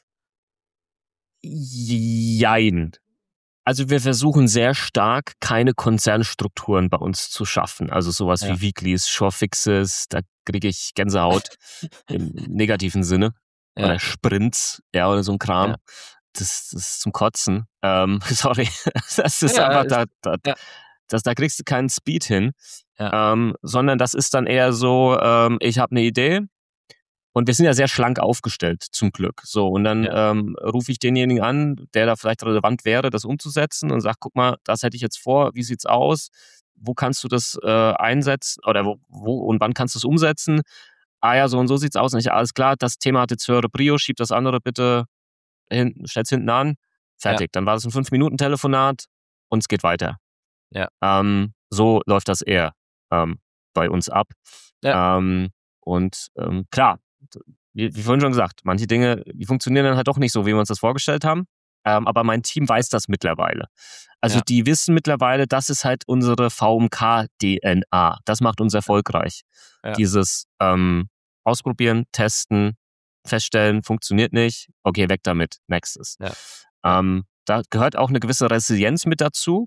Jein. Also wir versuchen sehr stark, keine Konzernstrukturen bei uns zu schaffen. Also sowas wie Weeklies, Shortfixes, da kriege ich Gänsehaut im negativen Sinne. Oder Sprints, oder so ein Kram. Ja. Das ist zum Kotzen. Sorry. Das ist einfach, da kriegst du keinen Speed hin. Sondern das ist dann eher so, ich habe eine Idee. Und wir sind ja sehr schlank aufgestellt, zum Glück. So, und dann rufe ich denjenigen an, der da vielleicht relevant wäre, das umzusetzen und sage, guck mal, das hätte ich jetzt vor, wie sieht's aus? Wo kannst du das einsetzen? Oder wo und wann kannst du es umsetzen? Ah ja, so und so sieht's aus. Und ich, alles klar, das Thema hat jetzt höhere Prio, schieb das andere bitte stell's hinten an. Fertig. Dann war das ein 5-Minuten-Telefonat und es geht weiter. Ja. So läuft das eher bei uns ab. Ja. Klar, wie vorhin schon gesagt, manche Dinge, die funktionieren dann halt doch nicht so, wie wir uns das vorgestellt haben. Aber mein Team weiß das mittlerweile. Also die wissen mittlerweile, das ist halt unsere VMK-DNA. Das macht uns erfolgreich. Ja. Dieses Ausprobieren, testen, feststellen, funktioniert nicht, okay, weg damit, nächstes. Ja. Da gehört auch eine gewisse Resilienz mit dazu.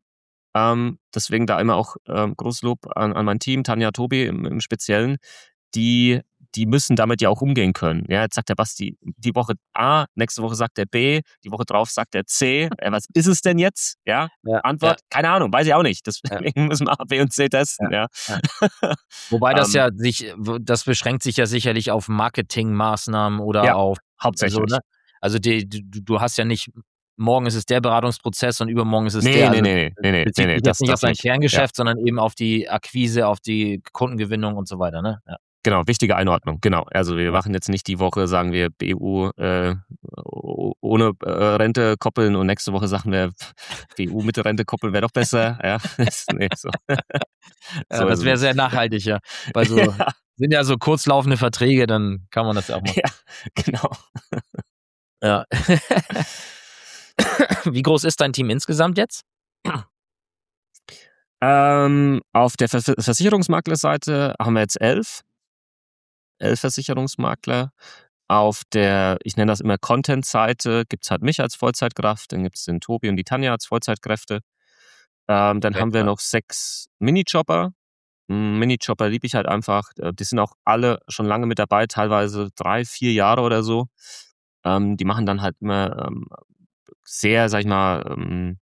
Deswegen da immer auch großes Lob an mein Team, Tanja, Tobi im Speziellen, die die müssen damit ja auch umgehen können. Ja, jetzt sagt der Basti die Woche A, nächste Woche sagt der B, die Woche drauf sagt der C. Was ist es denn jetzt? Ja, Antwort, keine Ahnung, weiß ich auch nicht. Deswegen müssen wir A, B und C testen. Ja. Wobei das beschränkt sich ja sicherlich auf Marketingmaßnahmen oder auf hauptsächlich. So, ne? Also du hast ja nicht, morgen ist es der Beratungsprozess und übermorgen ist es der. Nee. Bezieht sich jetzt nicht auf dein Kerngeschäft, sondern eben auf die Akquise, auf die Kundengewinnung und so weiter, ne? Ja. Genau, wichtige Einordnung, genau. Also wir machen jetzt nicht die Woche, sagen wir BU ohne Rente koppeln und nächste Woche sagen wir BU mit Rente koppeln wäre doch besser. Ja, nee, so. So das wäre sehr nachhaltig, ja. Weil sind ja so kurzlaufende Verträge, dann kann man das ja auch machen. Ja, genau. Ja. Wie groß ist dein Team insgesamt jetzt? Auf der Versicherungsmaklerseite haben wir jetzt 11 Versicherungsmakler. Auf der, ich nenne das immer Content-Seite, gibt es halt mich als Vollzeitkraft, dann gibt es den Tobi und die Tanja als Vollzeitkräfte. Dann haben wir noch 6 Minijobber. Minijobber liebe ich halt einfach. Die sind auch alle schon lange mit dabei, teilweise 3-4 Jahre oder so. Die machen dann halt immer sehr, sag ich mal,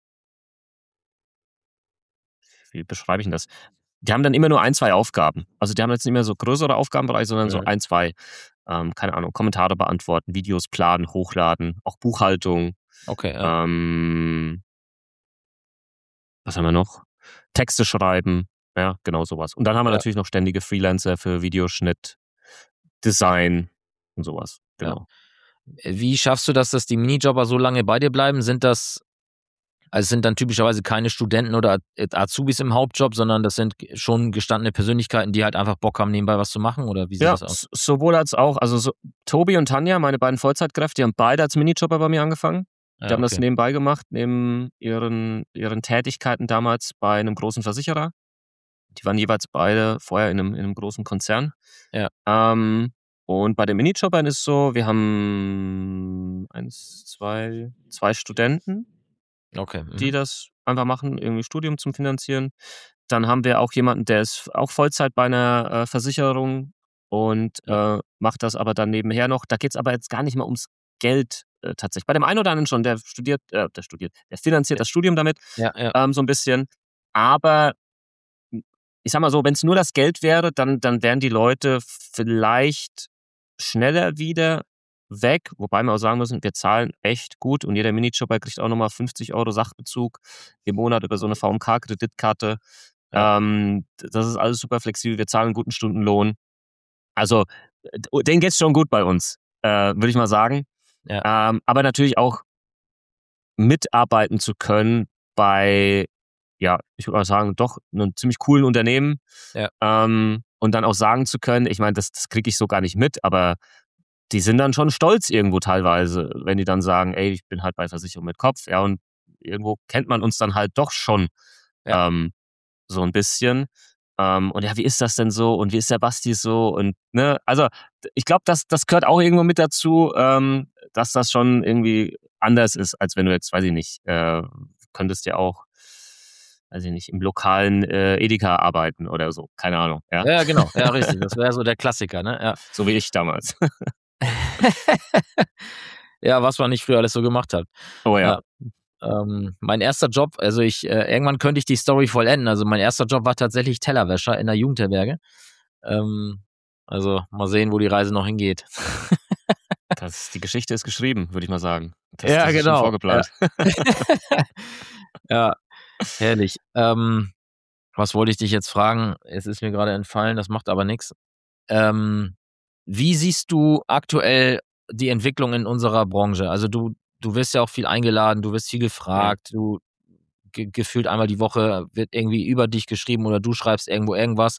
wie beschreibe ich denn das? Die haben dann immer nur 1, 2 Aufgaben. Also die haben jetzt nicht mehr so größere Aufgabenbereiche, sondern so 1, 2, keine Ahnung, Kommentare beantworten, Videos planen, hochladen, auch Buchhaltung. Okay, ja. Was haben wir noch? Texte schreiben, ja, genau sowas. Und dann haben wir natürlich noch ständige Freelancer für Videoschnitt, Design und sowas. Genau. Ja. Wie schaffst du das, dass die Minijobber so lange bei dir bleiben? Sind dann typischerweise keine Studenten oder Azubis im Hauptjob, sondern das sind schon gestandene Persönlichkeiten, die halt einfach Bock haben, nebenbei was zu machen? Oder wie sieht das aus? Sowohl als auch. Also Tobi und Tanja, meine beiden Vollzeitkräfte, die haben beide als Minijobber bei mir angefangen. Die haben das nebenbei gemacht, neben ihren Tätigkeiten damals bei einem großen Versicherer. Die waren jeweils beide vorher in einem großen Konzern. Ja. Und bei den Minijobbern ist es so, wir haben 2 Studenten, die das einfach machen, irgendwie Studium zum Finanzieren. Dann haben wir auch jemanden, der ist auch Vollzeit bei einer Versicherung und macht das aber dann nebenher noch. Da geht es aber jetzt gar nicht mal ums Geld tatsächlich. Bei dem einen oder anderen schon, der finanziert das Studium damit, so ein bisschen. Aber ich sag mal so, wenn es nur das Geld wäre, dann wären die Leute vielleicht schneller wieder weg, wobei wir auch sagen müssen, wir zahlen echt gut und jeder Minijobber kriegt auch nochmal 50 € Sachbezug im Monat über so eine VMK-Kreditkarte. Das ist alles super flexibel, wir zahlen einen guten Stundenlohn. Also, denen geht's schon gut bei uns, würde ich mal sagen. Ja. Aber natürlich auch mitarbeiten zu können bei, ja, ich würde mal sagen, doch einem ziemlich coolen Unternehmen. Ja. Und dann auch sagen zu können, ich meine, das kriege ich so gar nicht mit, aber die sind dann schon stolz irgendwo teilweise, wenn die dann sagen, ey, ich bin halt bei Versicherung mit Kopf, ja, und irgendwo kennt man uns dann halt doch schon so ein bisschen. Und ja, wie ist das denn so? Und wie ist der Basti so? Und ne, also ich glaube, das gehört auch irgendwo mit dazu, dass das schon irgendwie anders ist, als wenn du jetzt, weiß ich nicht, könntest ja auch, weiß ich nicht, im lokalen Edeka arbeiten oder so. Keine Ahnung. Ja, genau. Ja, richtig. Das wäre so der Klassiker, ne? Ja. So wie ich damals. Ja, was man nicht früher alles so gemacht hat. Oh ja. Mein erster Job, also irgendwann könnte ich die Story vollenden. Also mein erster Job war tatsächlich Tellerwäscher in der Jugendherberge. Also mal sehen, wo die Reise noch hingeht. Die Geschichte ist geschrieben, würde ich mal sagen. Das genau. Ist schon vorgeplant. Ja, herrlich. Was wollte ich dich jetzt fragen? Es ist mir gerade entfallen, das macht aber nichts. Wie siehst du aktuell die Entwicklung in unserer Branche? Also du wirst ja auch viel eingeladen, du wirst viel gefragt, du gefühlt einmal die Woche wird irgendwie über dich geschrieben oder du schreibst irgendwo irgendwas.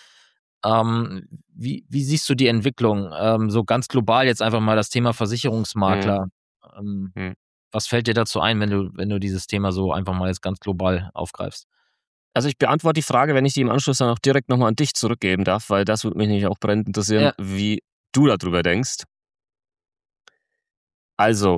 Wie siehst du die Entwicklung? So ganz global jetzt einfach mal das Thema Versicherungsmakler. Was fällt dir dazu ein, wenn du dieses Thema so einfach mal jetzt ganz global aufgreifst? Also ich beantworte die Frage, wenn ich die im Anschluss dann auch direkt nochmal an dich zurückgeben darf, weil das würde mich nämlich auch brennend interessieren, wie du darüber denkst. Also,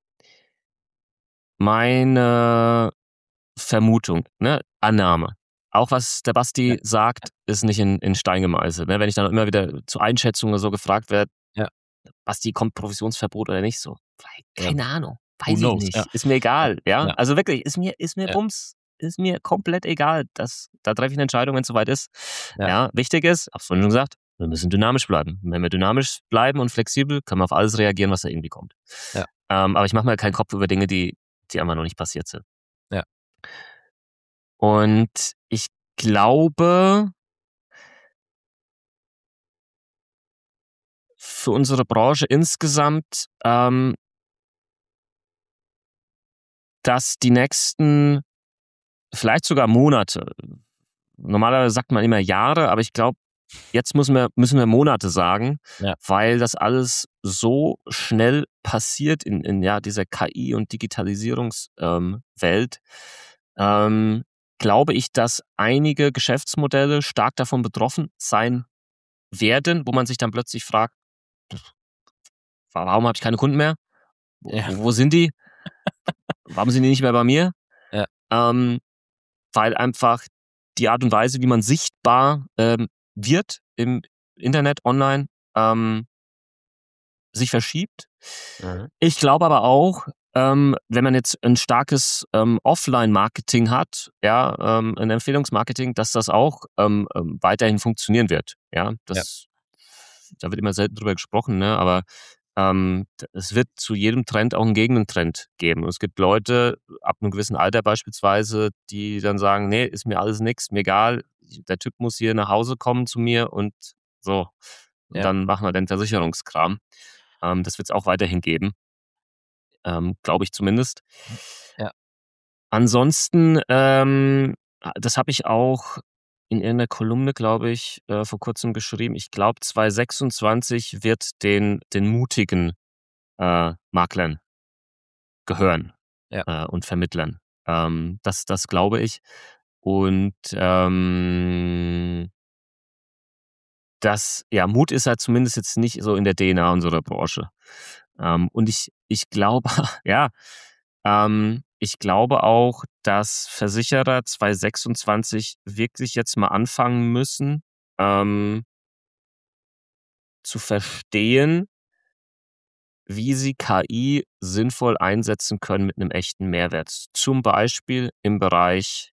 meine Vermutung, ne, Annahme, auch was der Basti sagt, ist nicht in Stein gemeißelt. Ne? Wenn ich dann immer wieder zu Einschätzungen oder so gefragt werde, Basti, kommt Provisionsverbot oder nicht so? Keine Ahnung. Weiß ich nicht. Ist mir egal. Ja? Also wirklich, ist mir Bums. Ist mir komplett egal. Da treffe ich eine Entscheidung, wenn es soweit ist. Ja. Wichtig ist, hab's vorhin schon gesagt, wir müssen dynamisch bleiben. Wenn wir dynamisch bleiben und flexibel, können wir auf alles reagieren, was da irgendwie kommt. Ja. Aber ich mache mir keinen Kopf über Dinge, die einfach noch nicht passiert sind. Ja. Und ich glaube, für unsere Branche insgesamt, dass die nächsten, vielleicht sogar Monate, normalerweise sagt man immer Jahre, aber ich glaube, jetzt müssen wir Monate sagen, weil das alles so schnell passiert in dieser KI- und Digitalisierungswelt, glaube ich, dass einige Geschäftsmodelle stark davon betroffen sein werden, wo man sich dann plötzlich fragt, warum habe ich keine Kunden mehr? Wo sind die? Warum sind die nicht mehr bei mir? Weil einfach die Art und Weise, wie man sichtbar wird im Internet, online, sich verschiebt. Ich glaube aber auch, wenn man jetzt ein starkes Offline-Marketing hat, ein Empfehlungsmarketing, dass das auch weiterhin funktionieren wird. Da wird immer selten drüber gesprochen, ne? Aber es wird zu jedem Trend auch einen Gegentrend geben. Und es gibt Leute ab einem gewissen Alter beispielsweise, die dann sagen, nee, ist mir alles nix, mir egal, der Typ muss hier nach Hause kommen zu mir und so. Und dann machen wir den Versicherungskram. Das wird es auch weiterhin geben. Glaube ich zumindest. Ja. Ansonsten, das habe ich auch in irgendeiner Kolumne, glaube ich, vor kurzem geschrieben. Ich glaube, 2026 wird den mutigen Maklern gehören und Vermittlern. Das glaube ich. Und Mut ist halt zumindest jetzt nicht so in der DNA unserer Branche. Und ich glaube, ich glaube auch, dass Versicherer 2026 wirklich jetzt mal anfangen müssen, zu verstehen, wie sie KI sinnvoll einsetzen können mit einem echten Mehrwert. Zum Beispiel im Bereich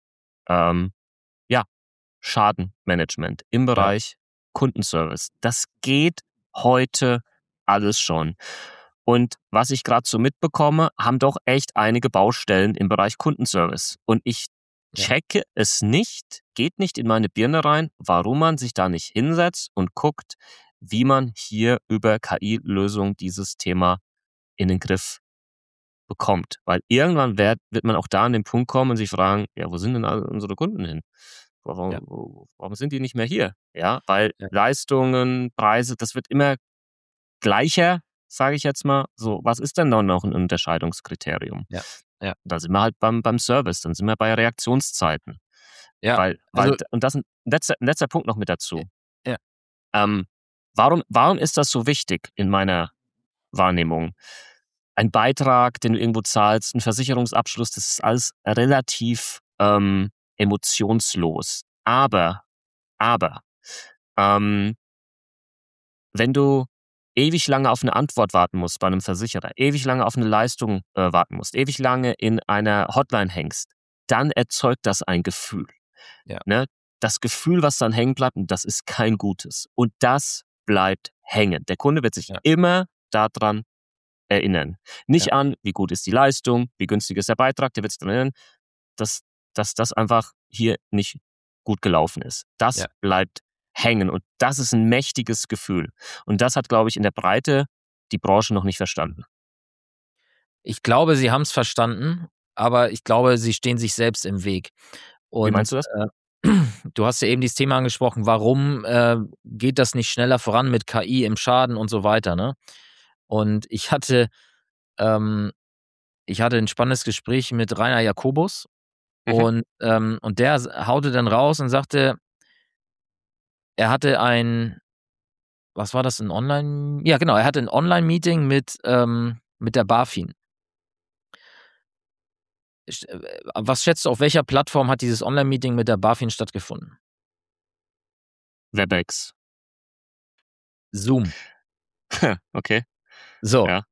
Schadenmanagement, im Bereich Kundenservice. Das geht heute alles schon. Und was ich gerade so mitbekomme, haben doch echt einige Baustellen im Bereich Kundenservice. Und ich checke es nicht, geht nicht in meine Birne rein, warum man sich da nicht hinsetzt und guckt, wie man hier über KI-Lösungen dieses Thema in den Griff bekommt. Weil irgendwann wird man auch da an den Punkt kommen und sich fragen, wo sind denn alle unsere Kunden hin? Warum sind die nicht mehr hier? Weil Leistungen, Preise, das wird immer gleicher, sage ich jetzt mal. So, was ist denn dann noch ein Unterscheidungskriterium? Da sind wir halt beim Service, dann sind wir bei Reaktionszeiten. Und das ist ein letzter Punkt noch mit dazu. Warum ist das so wichtig in meiner Wahrnehmung? Ein Beitrag, den du irgendwo zahlst, ein Versicherungsabschluss, das ist alles relativ emotionslos. Aber wenn du ewig lange auf eine Antwort warten musst bei einem Versicherer, ewig lange auf eine Leistung warten musst, ewig lange in einer Hotline hängst, dann erzeugt das ein Gefühl. Ne? Das Gefühl, was dann hängen bleibt, das ist kein gutes. Und das bleibt hängen. Der Kunde wird sich immer daran erinnern. Nicht an, wie gut ist die Leistung, wie günstig ist der Beitrag, der wird sich daran erinnern, dass das einfach hier nicht gut gelaufen ist. Das bleibt hängen und das ist ein mächtiges Gefühl. Und das hat, glaube ich, in der Breite die Branche noch nicht verstanden. Ich glaube, sie haben es verstanden, aber ich glaube, sie stehen sich selbst im Weg. Und, wie meinst du das? Du hast ja eben dieses Thema angesprochen, warum geht das nicht schneller voran mit KI im Schaden und so weiter, ne? Und ich hatte ein spannendes Gespräch mit Rainer Jakobus und der haute dann raus und sagte, er hatte was war das, ein Online? Ja, genau, er hatte ein Online-Meeting mit der BaFin. Was schätzt du, auf welcher Plattform hat dieses Online-Meeting mit der BaFin stattgefunden? WebEx. Zoom. Okay. So. Ja.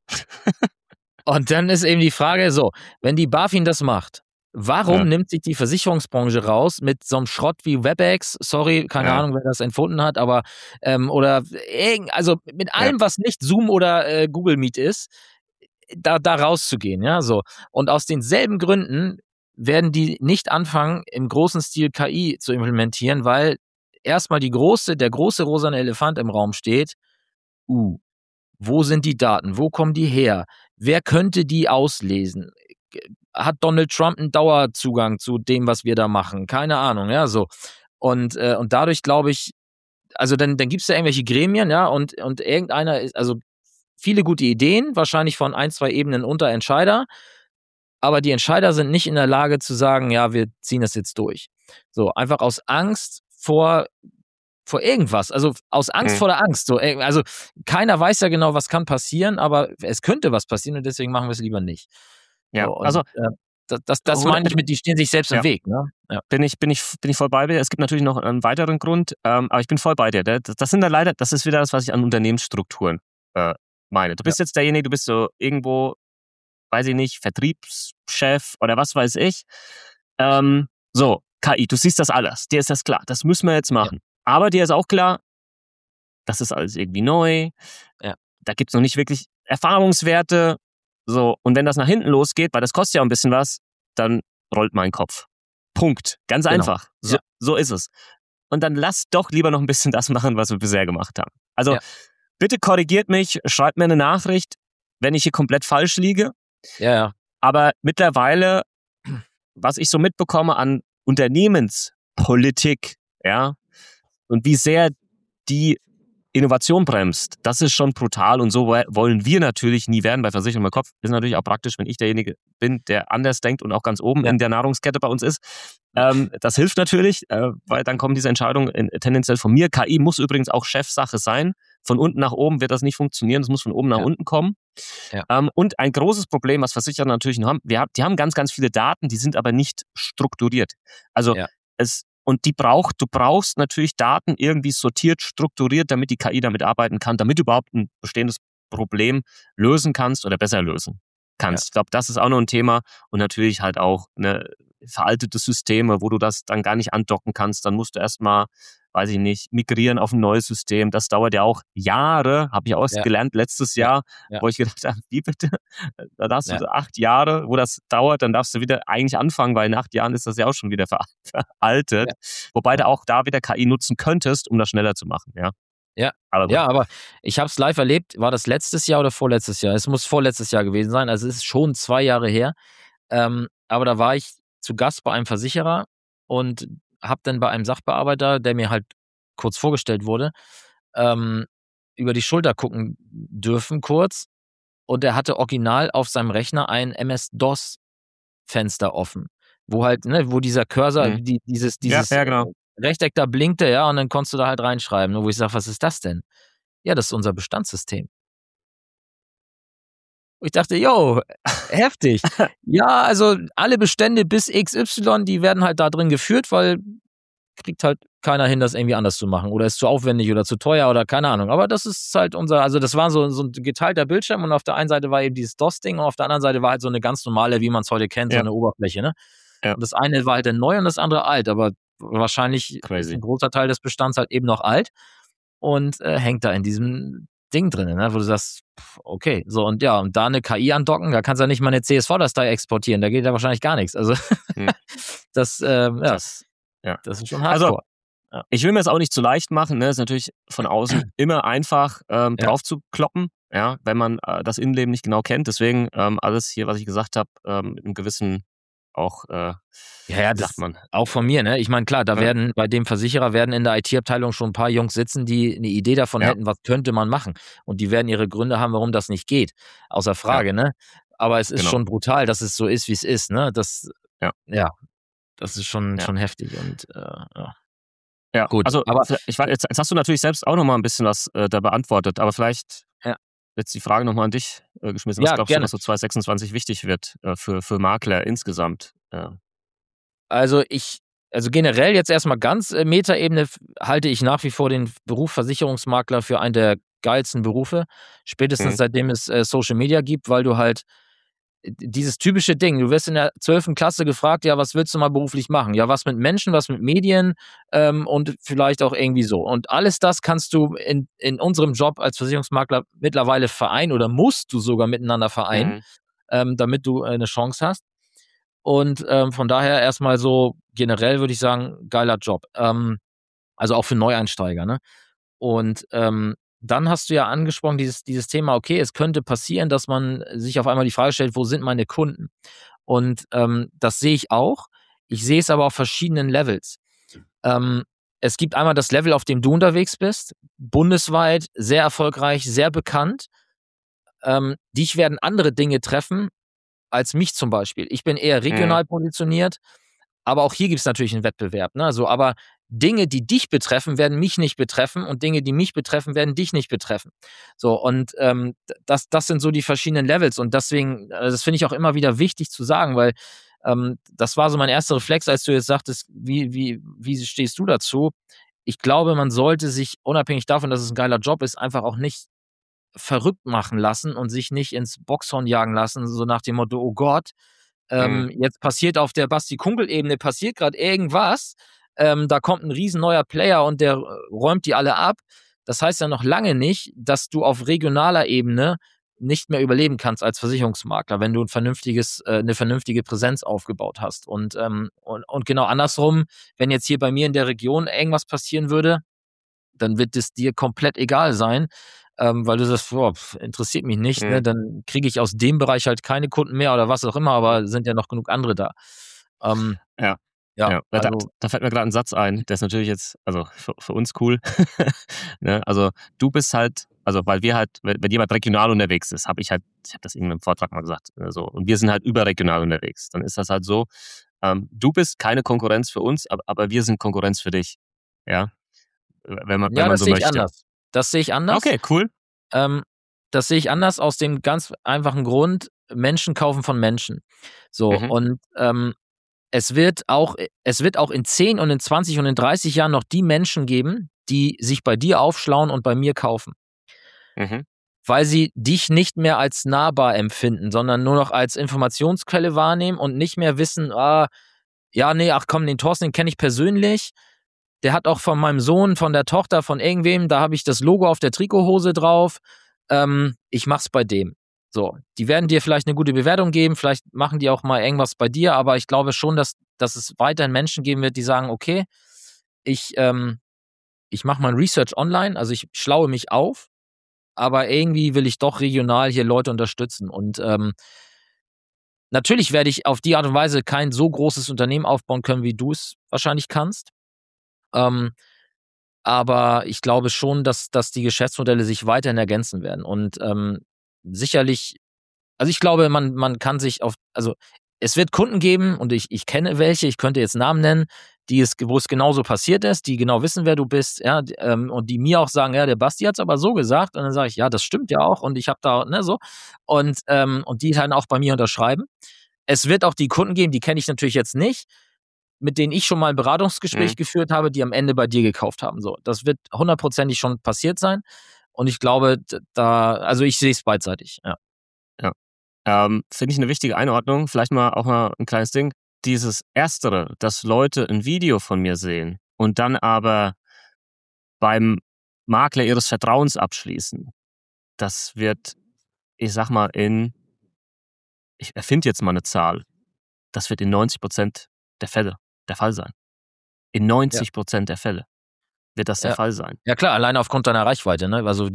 Und dann ist eben die Frage, so, wenn die BaFin das macht, warum nimmt sich die Versicherungsbranche raus mit so einem Schrott wie WebEx? Sorry, keine Ahnung, wer das entfunden hat, aber oder also mit allem, was nicht Zoom oder Google Meet ist, da rauszugehen, ja, so. Und aus denselben Gründen werden die nicht anfangen, im großen Stil KI zu implementieren, weil erstmal der große rosane Elefant im Raum steht. Wo sind die Daten? Wo kommen die her? Wer könnte die auslesen? Hat Donald Trump einen Dauerzugang zu dem, was wir da machen? Keine Ahnung, ja, so. Und dadurch glaube ich, also dann gibt es ja irgendwelche Gremien, ja, und irgendeiner ist, also viele gute Ideen, wahrscheinlich von 1, 2 Ebenen unter Entscheider, aber die Entscheider sind nicht in der Lage zu sagen, ja, wir ziehen das jetzt durch. So, einfach aus Angst vor irgendwas, also aus Angst vor der Angst. So, also keiner weiß ja genau, was kann passieren, aber es könnte was passieren und deswegen machen wir es lieber nicht. Ja, so, und, also das meine ich mit, die stehen sich selbst im Weg. Ne? Ja. Bin ich voll bei dir. Es gibt natürlich noch einen weiteren Grund, aber ich bin voll bei dir. Das sind dann leider, das ist wieder das, was ich an Unternehmensstrukturen meine. Du bist jetzt derjenige, du bist so irgendwo, weiß ich nicht, Vertriebschef oder was weiß ich. So, KI, du siehst das alles. Dir ist das klar. Das müssen wir jetzt machen. Ja. Aber dir ist auch klar, das ist alles irgendwie neu. Ja. Da gibt es noch nicht wirklich Erfahrungswerte. So, und wenn das nach hinten losgeht, weil das kostet ja ein bisschen was, dann rollt mein Kopf. Punkt. Ganz einfach. So ist es. Und dann lasst doch lieber noch ein bisschen das machen, was wir bisher gemacht haben. Also bitte korrigiert mich, schreibt mir eine Nachricht, wenn ich hier komplett falsch liege. Ja. Aber mittlerweile, was ich so mitbekomme an Unternehmenspolitik, ja, und wie sehr die Innovation bremst, das ist schon brutal und so wollen wir natürlich nie werden bei Versicherung im Kopf. Ist natürlich auch praktisch, wenn ich derjenige bin, der anders denkt und auch ganz oben in der Nahrungskette bei uns ist. Das hilft natürlich, weil dann kommen diese Entscheidungen tendenziell von mir. KI muss übrigens auch Chefsache sein. Von unten nach oben wird das nicht funktionieren, das muss von oben nach unten kommen. Ja. Und ein großes Problem, was Versicherer natürlich noch haben, die haben ganz, ganz viele Daten, die sind aber nicht strukturiert. Also und du brauchst natürlich Daten irgendwie sortiert, strukturiert, damit die KI damit arbeiten kann, damit du überhaupt ein bestehendes Problem lösen kannst oder besser lösen kannst. Ja. Ich glaube, das ist auch noch ein Thema und natürlich halt auch veraltete Systeme, wo du das dann gar nicht andocken kannst. Dann musst du erstmal, weiß ich nicht, migrieren auf ein neues System. Das dauert ja auch Jahre, habe ich auch gelernt letztes Jahr, wo ich gedacht habe, wie bitte? Da darfst du 8 Jahre, wo das dauert, dann darfst du wieder eigentlich anfangen, weil in 8 Jahren ist das ja auch schon wieder veraltet. Ja. Wobei du auch da wieder KI nutzen könntest, um das schneller zu machen, ja. Ja, aber ich habe es live erlebt. War das letztes Jahr oder vorletztes Jahr? Es muss vorletztes Jahr gewesen sein. Also es ist schon 2 Jahre her. Aber da war ich zu Gast bei einem Versicherer und habe dann bei einem Sachbearbeiter, der mir halt kurz vorgestellt wurde, über die Schulter gucken dürfen kurz. Und er hatte original auf seinem Rechner ein MS-DOS-Fenster offen, wo halt, wo dieser Cursor, dieses genau. Rechteck da blinkte, ja, und dann konntest du da halt reinschreiben. Wo ich sage, was ist das denn? Ja, das ist unser Bestandssystem. Ich dachte, yo, heftig. Ja, also alle Bestände bis XY, die werden halt da drin geführt, weil kriegt halt keiner hin, das irgendwie anders zu machen. Oder ist zu aufwendig oder zu teuer oder keine Ahnung. Aber das ist halt also das war so ein geteilter Bildschirm und auf der einen Seite war eben dieses DOS-Ding und auf der anderen Seite war halt so eine ganz normale, wie man es heute kennt, so eine Oberfläche, ne? Ja. Und das eine war halt dann neu und das andere alt, aber wahrscheinlich ist ein großer Teil des Bestands halt eben noch alt und hängt da in diesem Ding drin, ne? Wo du sagst, okay, so und da eine KI andocken, da kannst du ja nicht mal eine CSV-Datei exportieren, da geht ja wahrscheinlich gar nichts. Also das ist schon hardcore. Also, ich will mir das auch nicht zu leicht machen, ne? Ist natürlich von außen immer einfach drauf zu kloppen, ja, wenn man das Innenleben nicht genau kennt. Deswegen alles hier, was ich gesagt habe, mit einem gewissen auch, das sagt man. Auch von mir, ne? Ich meine, klar, bei dem Versicherer werden in der IT-Abteilung schon ein paar Jungs sitzen, die eine Idee davon hätten, was könnte man machen. Und die werden ihre Gründe haben, warum das nicht geht. Außer Frage, ne? Aber es ist schon brutal, dass es so ist, wie es ist, ne? Das ist schon heftig und ja, gut. Also aber jetzt hast du natürlich selbst auch noch mal ein bisschen was da beantwortet, aber vielleicht jetzt die Frage nochmal an dich geschmissen. Was glaubst du, was so 2026 wichtig wird für Makler insgesamt? Also generell jetzt erstmal ganz Metaebene halte ich nach wie vor den Beruf Versicherungsmakler für einen der geilsten Berufe. Spätestens seitdem es Social Media gibt, weil du halt dieses typische Ding, du wirst in der 12. Klasse gefragt, ja, was willst du mal beruflich machen? Ja, was mit Menschen, was mit Medien und vielleicht auch irgendwie so. Und alles das kannst du in unserem Job als Versicherungsmakler mittlerweile vereinen oder musst du sogar miteinander vereinen, damit du eine Chance hast. Und von daher erstmal so generell würde ich sagen, geiler Job. Also auch für Neueinsteiger, ne? Und dann hast du ja angesprochen, dieses Thema, okay, es könnte passieren, dass man sich auf einmal die Frage stellt, wo sind meine Kunden? Und das sehe ich auch. Ich sehe es aber auf verschiedenen Levels. Es gibt einmal das Level, auf dem du unterwegs bist, bundesweit, sehr erfolgreich, sehr bekannt. Dich werden andere Dinge treffen als mich zum Beispiel. Ich bin eher regional positioniert, aber auch hier gibt es natürlich einen Wettbewerb. Ne? Also, aber Dinge, die dich betreffen, werden mich nicht betreffen und Dinge, die mich betreffen, werden dich nicht betreffen. So, und das sind so die verschiedenen Levels und deswegen, das finde ich auch immer wieder wichtig zu sagen, weil das war so mein erster Reflex, als du jetzt sagtest, wie stehst du dazu? Ich glaube, man sollte sich, unabhängig davon, dass es ein geiler Job ist, einfach auch nicht verrückt machen lassen und sich nicht ins Boxhorn jagen lassen, so nach dem Motto, oh Gott, jetzt passiert auf der Basti-Kunkel-Ebene passiert gerade irgendwas, da kommt ein riesen neuer Player und der räumt die alle ab. Das heißt ja noch lange nicht, dass du auf regionaler Ebene nicht mehr überleben kannst als Versicherungsmakler, wenn du eine vernünftige Präsenz aufgebaut hast. Und genau andersrum, wenn jetzt hier bei mir in der Region irgendwas passieren würde, dann wird es dir komplett egal sein, weil du sagst, interessiert mich nicht, ne? Dann kriege ich aus dem Bereich halt keine Kunden mehr oder was auch immer, aber sind ja noch genug andere da. Ja. Da fällt mir gerade ein Satz ein, der ist natürlich jetzt, also für uns cool. Ne? Also du bist halt, also weil wir halt, wenn jemand regional unterwegs ist, ich habe das in einem Vortrag mal gesagt, so, und wir sind halt überregional unterwegs, dann ist das halt so, du bist keine Konkurrenz für uns, aber wir sind Konkurrenz für dich. Ja. Wenn man das so sehe möchte. ich anders. Das sehe ich anders. Okay, cool. Das sehe ich anders aus dem ganz einfachen Grund, Menschen kaufen von Menschen. So, und es wird auch in 10 und in 20 und in 30 Jahren noch die Menschen geben, die sich bei dir aufschlauen und bei mir kaufen. Weil sie dich nicht mehr als nahbar empfinden, sondern nur noch als Informationsquelle wahrnehmen und nicht mehr wissen, den Thorsten, den kenne ich persönlich. Der hat auch von meinem Sohn, von der Tochter, von irgendwem, da habe ich das Logo auf der Trikothose drauf. Ich mach's bei dem. So, die werden dir vielleicht eine gute Bewertung geben, vielleicht machen die auch mal irgendwas bei dir, aber ich glaube schon, dass es weiterhin Menschen geben wird, die sagen, okay, ich mache mein Research online, also ich schlaue mich auf, aber irgendwie will ich doch regional hier Leute unterstützen. Und natürlich werde ich auf die Art und Weise kein so großes Unternehmen aufbauen können, wie du es wahrscheinlich kannst. Aber ich glaube schon, dass die Geschäftsmodelle sich weiterhin ergänzen werden. Und sicherlich, also ich glaube, man kann sich also es wird Kunden geben und ich kenne welche, ich könnte jetzt Namen nennen, wo es genauso passiert ist, die genau wissen, wer du bist, ja, und die mir auch sagen, ja, der Basti hat es aber so gesagt. Und dann sage ich, ja, das stimmt ja auch und ich habe da, ne, so. Und die dann auch bei mir unterschreiben. Es wird auch die Kunden geben, die kenne ich natürlich jetzt nicht, mit denen ich schon mal ein Beratungsgespräch geführt habe, die am Ende bei dir gekauft haben. So, das wird 100%ig schon passiert sein. Und ich glaube, also ich sehe es beidseitig, ja. Finde ich eine wichtige Einordnung. Vielleicht auch mal ein kleines Ding. Dieses Erstere, dass Leute ein Video von mir sehen und dann aber beim Makler ihres Vertrauens abschließen, das wird, ich sag mal, ich erfinde jetzt mal eine Zahl, das wird in 90% der Fälle der Fall sein. In 90% der Fälle wird das der Fall sein. Ja klar, alleine aufgrund deiner Reichweite, ne? Also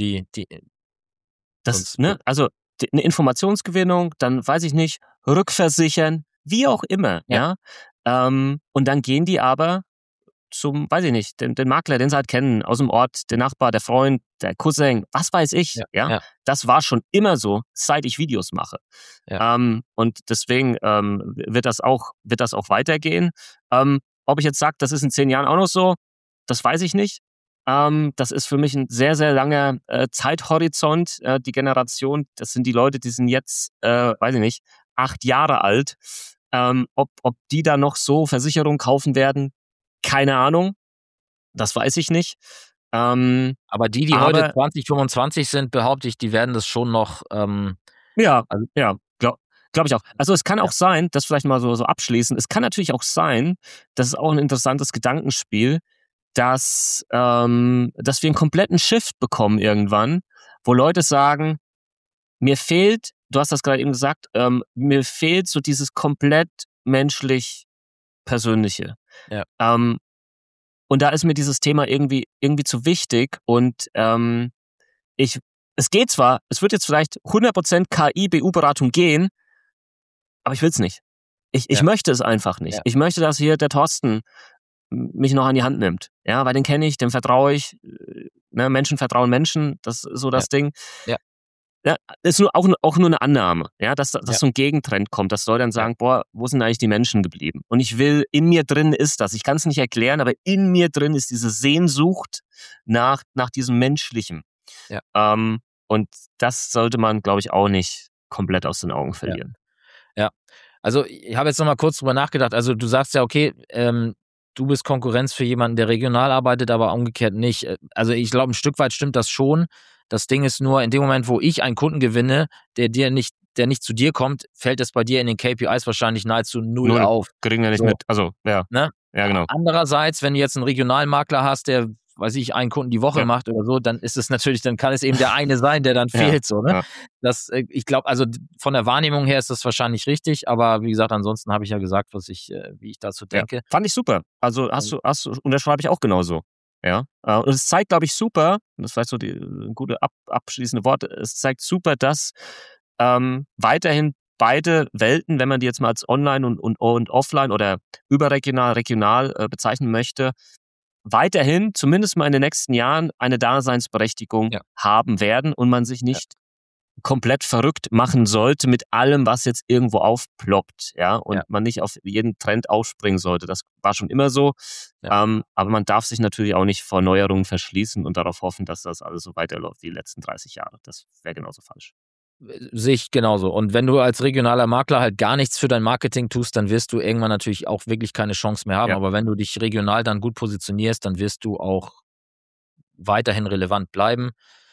also eine Informationsgewinnung, dann weiß ich nicht, rückversichern, wie auch immer, ja. Und dann gehen die aber zum, weiß ich nicht, den Makler, den sie halt kennen, aus dem Ort, der Nachbar, der Freund, der Cousin, was weiß ich, ja. Das war schon immer so, seit ich Videos mache. Ja. Und deswegen wird das auch weitergehen. Ob ich jetzt sage, das ist in 10 Jahren auch noch so, das weiß ich nicht. Das ist für mich ein sehr, sehr langer Zeithorizont. Die Generation, das sind die Leute, die sind jetzt, weiß ich nicht, 8 Jahre alt. Ob die da noch so Versicherungen kaufen werden, keine Ahnung. Das weiß ich nicht. Aber die heute 2025 sind, behaupte ich, die werden das schon noch. Glaube ich auch. Also es kann auch sein, das vielleicht mal so abschließen, es kann natürlich auch sein, das ist auch ein interessantes Gedankenspiel, dass wir einen kompletten Shift bekommen irgendwann, wo Leute sagen, mir fehlt, du hast das gerade eben gesagt, mir fehlt so dieses komplett menschlich Persönliche. Ja. Und da ist mir dieses Thema irgendwie zu wichtig und es geht zwar, es wird jetzt vielleicht 100% KI-BU-Beratung gehen, aber ich will's nicht. Ich möchte es einfach nicht. Ja. Ich möchte, dass hier der Thorsten mich noch an die Hand nimmt. Ja, weil den kenne ich, dem vertraue ich. Ne, Menschen vertrauen Menschen, das ist so das Ding. Ja. Ja, ist auch nur eine Annahme, ja, dass so ein Gegentrend kommt, dass Leute dann sagen, boah, wo sind eigentlich die Menschen geblieben? Und in mir drin ist das, ich kann es nicht erklären, aber in mir drin ist diese Sehnsucht nach diesem Menschlichen. Ja. Und das sollte man, glaube ich, auch nicht komplett aus den Augen verlieren. Ja. Also ich habe jetzt nochmal kurz drüber nachgedacht. Also du sagst ja, okay, du bist Konkurrenz für jemanden, der regional arbeitet, aber umgekehrt nicht. Also ich glaube, ein Stück weit stimmt das schon. Das Ding ist nur, in dem Moment, wo ich einen Kunden gewinne, der nicht zu dir kommt, fällt es bei dir in den KPIs wahrscheinlich nahezu null auf. Kriegen wir nicht mit. Also, ja. Ne? Ja, genau. Andererseits, wenn du jetzt einen Regionalmakler hast, der, weiß ich, einen Kunden die Woche macht oder so, dann ist es natürlich, dann kann es eben der eine sein, der dann fehlt. So, ne? Ja. Ich glaube, also von der Wahrnehmung her ist das wahrscheinlich richtig, aber wie gesagt, ansonsten habe ich ja gesagt, wie ich dazu denke. Ja, fand ich super. Also unterschreibe ich auch genauso. Ja. Und es zeigt, glaube ich, super, das ist vielleicht so ein gute abschließende Worte, es zeigt super, dass weiterhin beide Welten, wenn man die jetzt mal als online und offline oder überregional, regional bezeichnen möchte, weiterhin, zumindest mal in den nächsten Jahren, eine Daseinsberechtigung haben werden und man sich nicht komplett verrückt machen sollte mit allem, was jetzt irgendwo aufploppt, ja, und man nicht auf jeden Trend aufspringen sollte. Das war schon immer so, aber man darf sich natürlich auch nicht vor Neuerungen verschließen und darauf hoffen, dass das alles so weiterläuft wie die letzten 30 Jahre. Das wäre genauso falsch. Sehe ich genauso. Und wenn du als regionaler Makler halt gar nichts für dein Marketing tust, dann wirst du irgendwann natürlich auch wirklich keine Chance mehr haben. Ja. Aber wenn du dich regional dann gut positionierst, dann wirst du auch weiterhin relevant bleiben.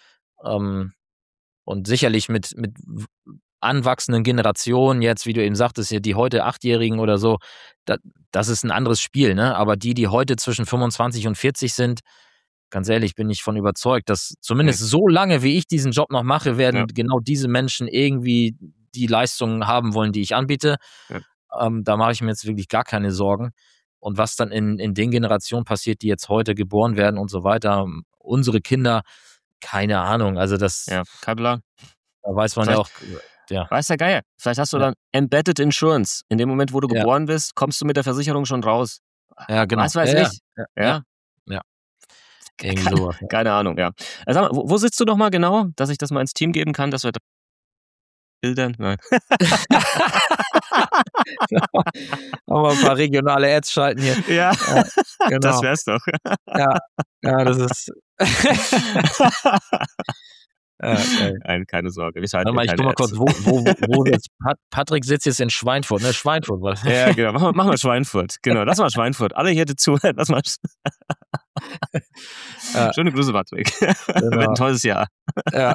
Und sicherlich mit anwachsenden Generationen jetzt, wie du eben sagtest, hier die heute 8-Jährigen oder so, das ist ein anderes Spiel, ne? Aber die heute zwischen 25 und 40 sind, ganz ehrlich, bin ich von überzeugt, dass zumindest so lange, wie ich diesen Job noch mache, werden genau diese Menschen irgendwie die Leistungen haben wollen, die ich anbiete. Ja. Da mache ich mir jetzt wirklich gar keine Sorgen. Und was dann in den Generationen passiert, die jetzt heute geboren werden und so weiter, unsere Kinder, keine Ahnung. Also das... Ja, kein Plan. Da weiß man auch... Ja. Weiß der Geier. Vielleicht hast du dann Embedded Insurance. In dem Moment, wo du geboren bist, kommst du mit der Versicherung schon raus. Ja, genau. Weiß nicht. Ja. Irgendwie sowas. Keine Ahnung, ja. Sag mal, wo sitzt du noch mal genau, dass ich das mal ins Team geben kann, dass wir Bildern? Nein. Aber ein paar regionale Ads schalten hier. Ja, genau. Das wär's doch. Ja, das ist... Okay. Nein, keine Sorge. Ich guck mal kurz, wo jetzt Patrick sitzt jetzt in Schweinfurt, ne? Schweinfurt, was? Ja, genau. Mach mal Schweinfurt. Genau, lass mal Schweinfurt. Alle hier zuhören, lass mal. Schöne Grüße, Patrick. Genau. Wird ein tolles Jahr. Ja.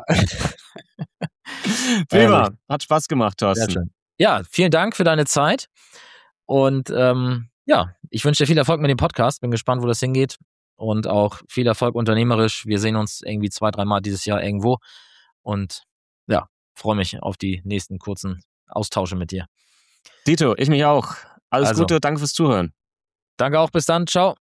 Prima. Hat Spaß gemacht, Thorsten. Ja, vielen Dank für deine Zeit. Und ich wünsche dir viel Erfolg mit dem Podcast. Bin gespannt, wo das hingeht. Und auch viel Erfolg unternehmerisch. Wir sehen uns irgendwie 2-3 Mal dieses Jahr irgendwo. Und ja, freue mich auf die nächsten kurzen Austausche mit dir. Dito, ich mich auch. Alles Gute, danke fürs Zuhören. Danke auch, bis dann. Ciao.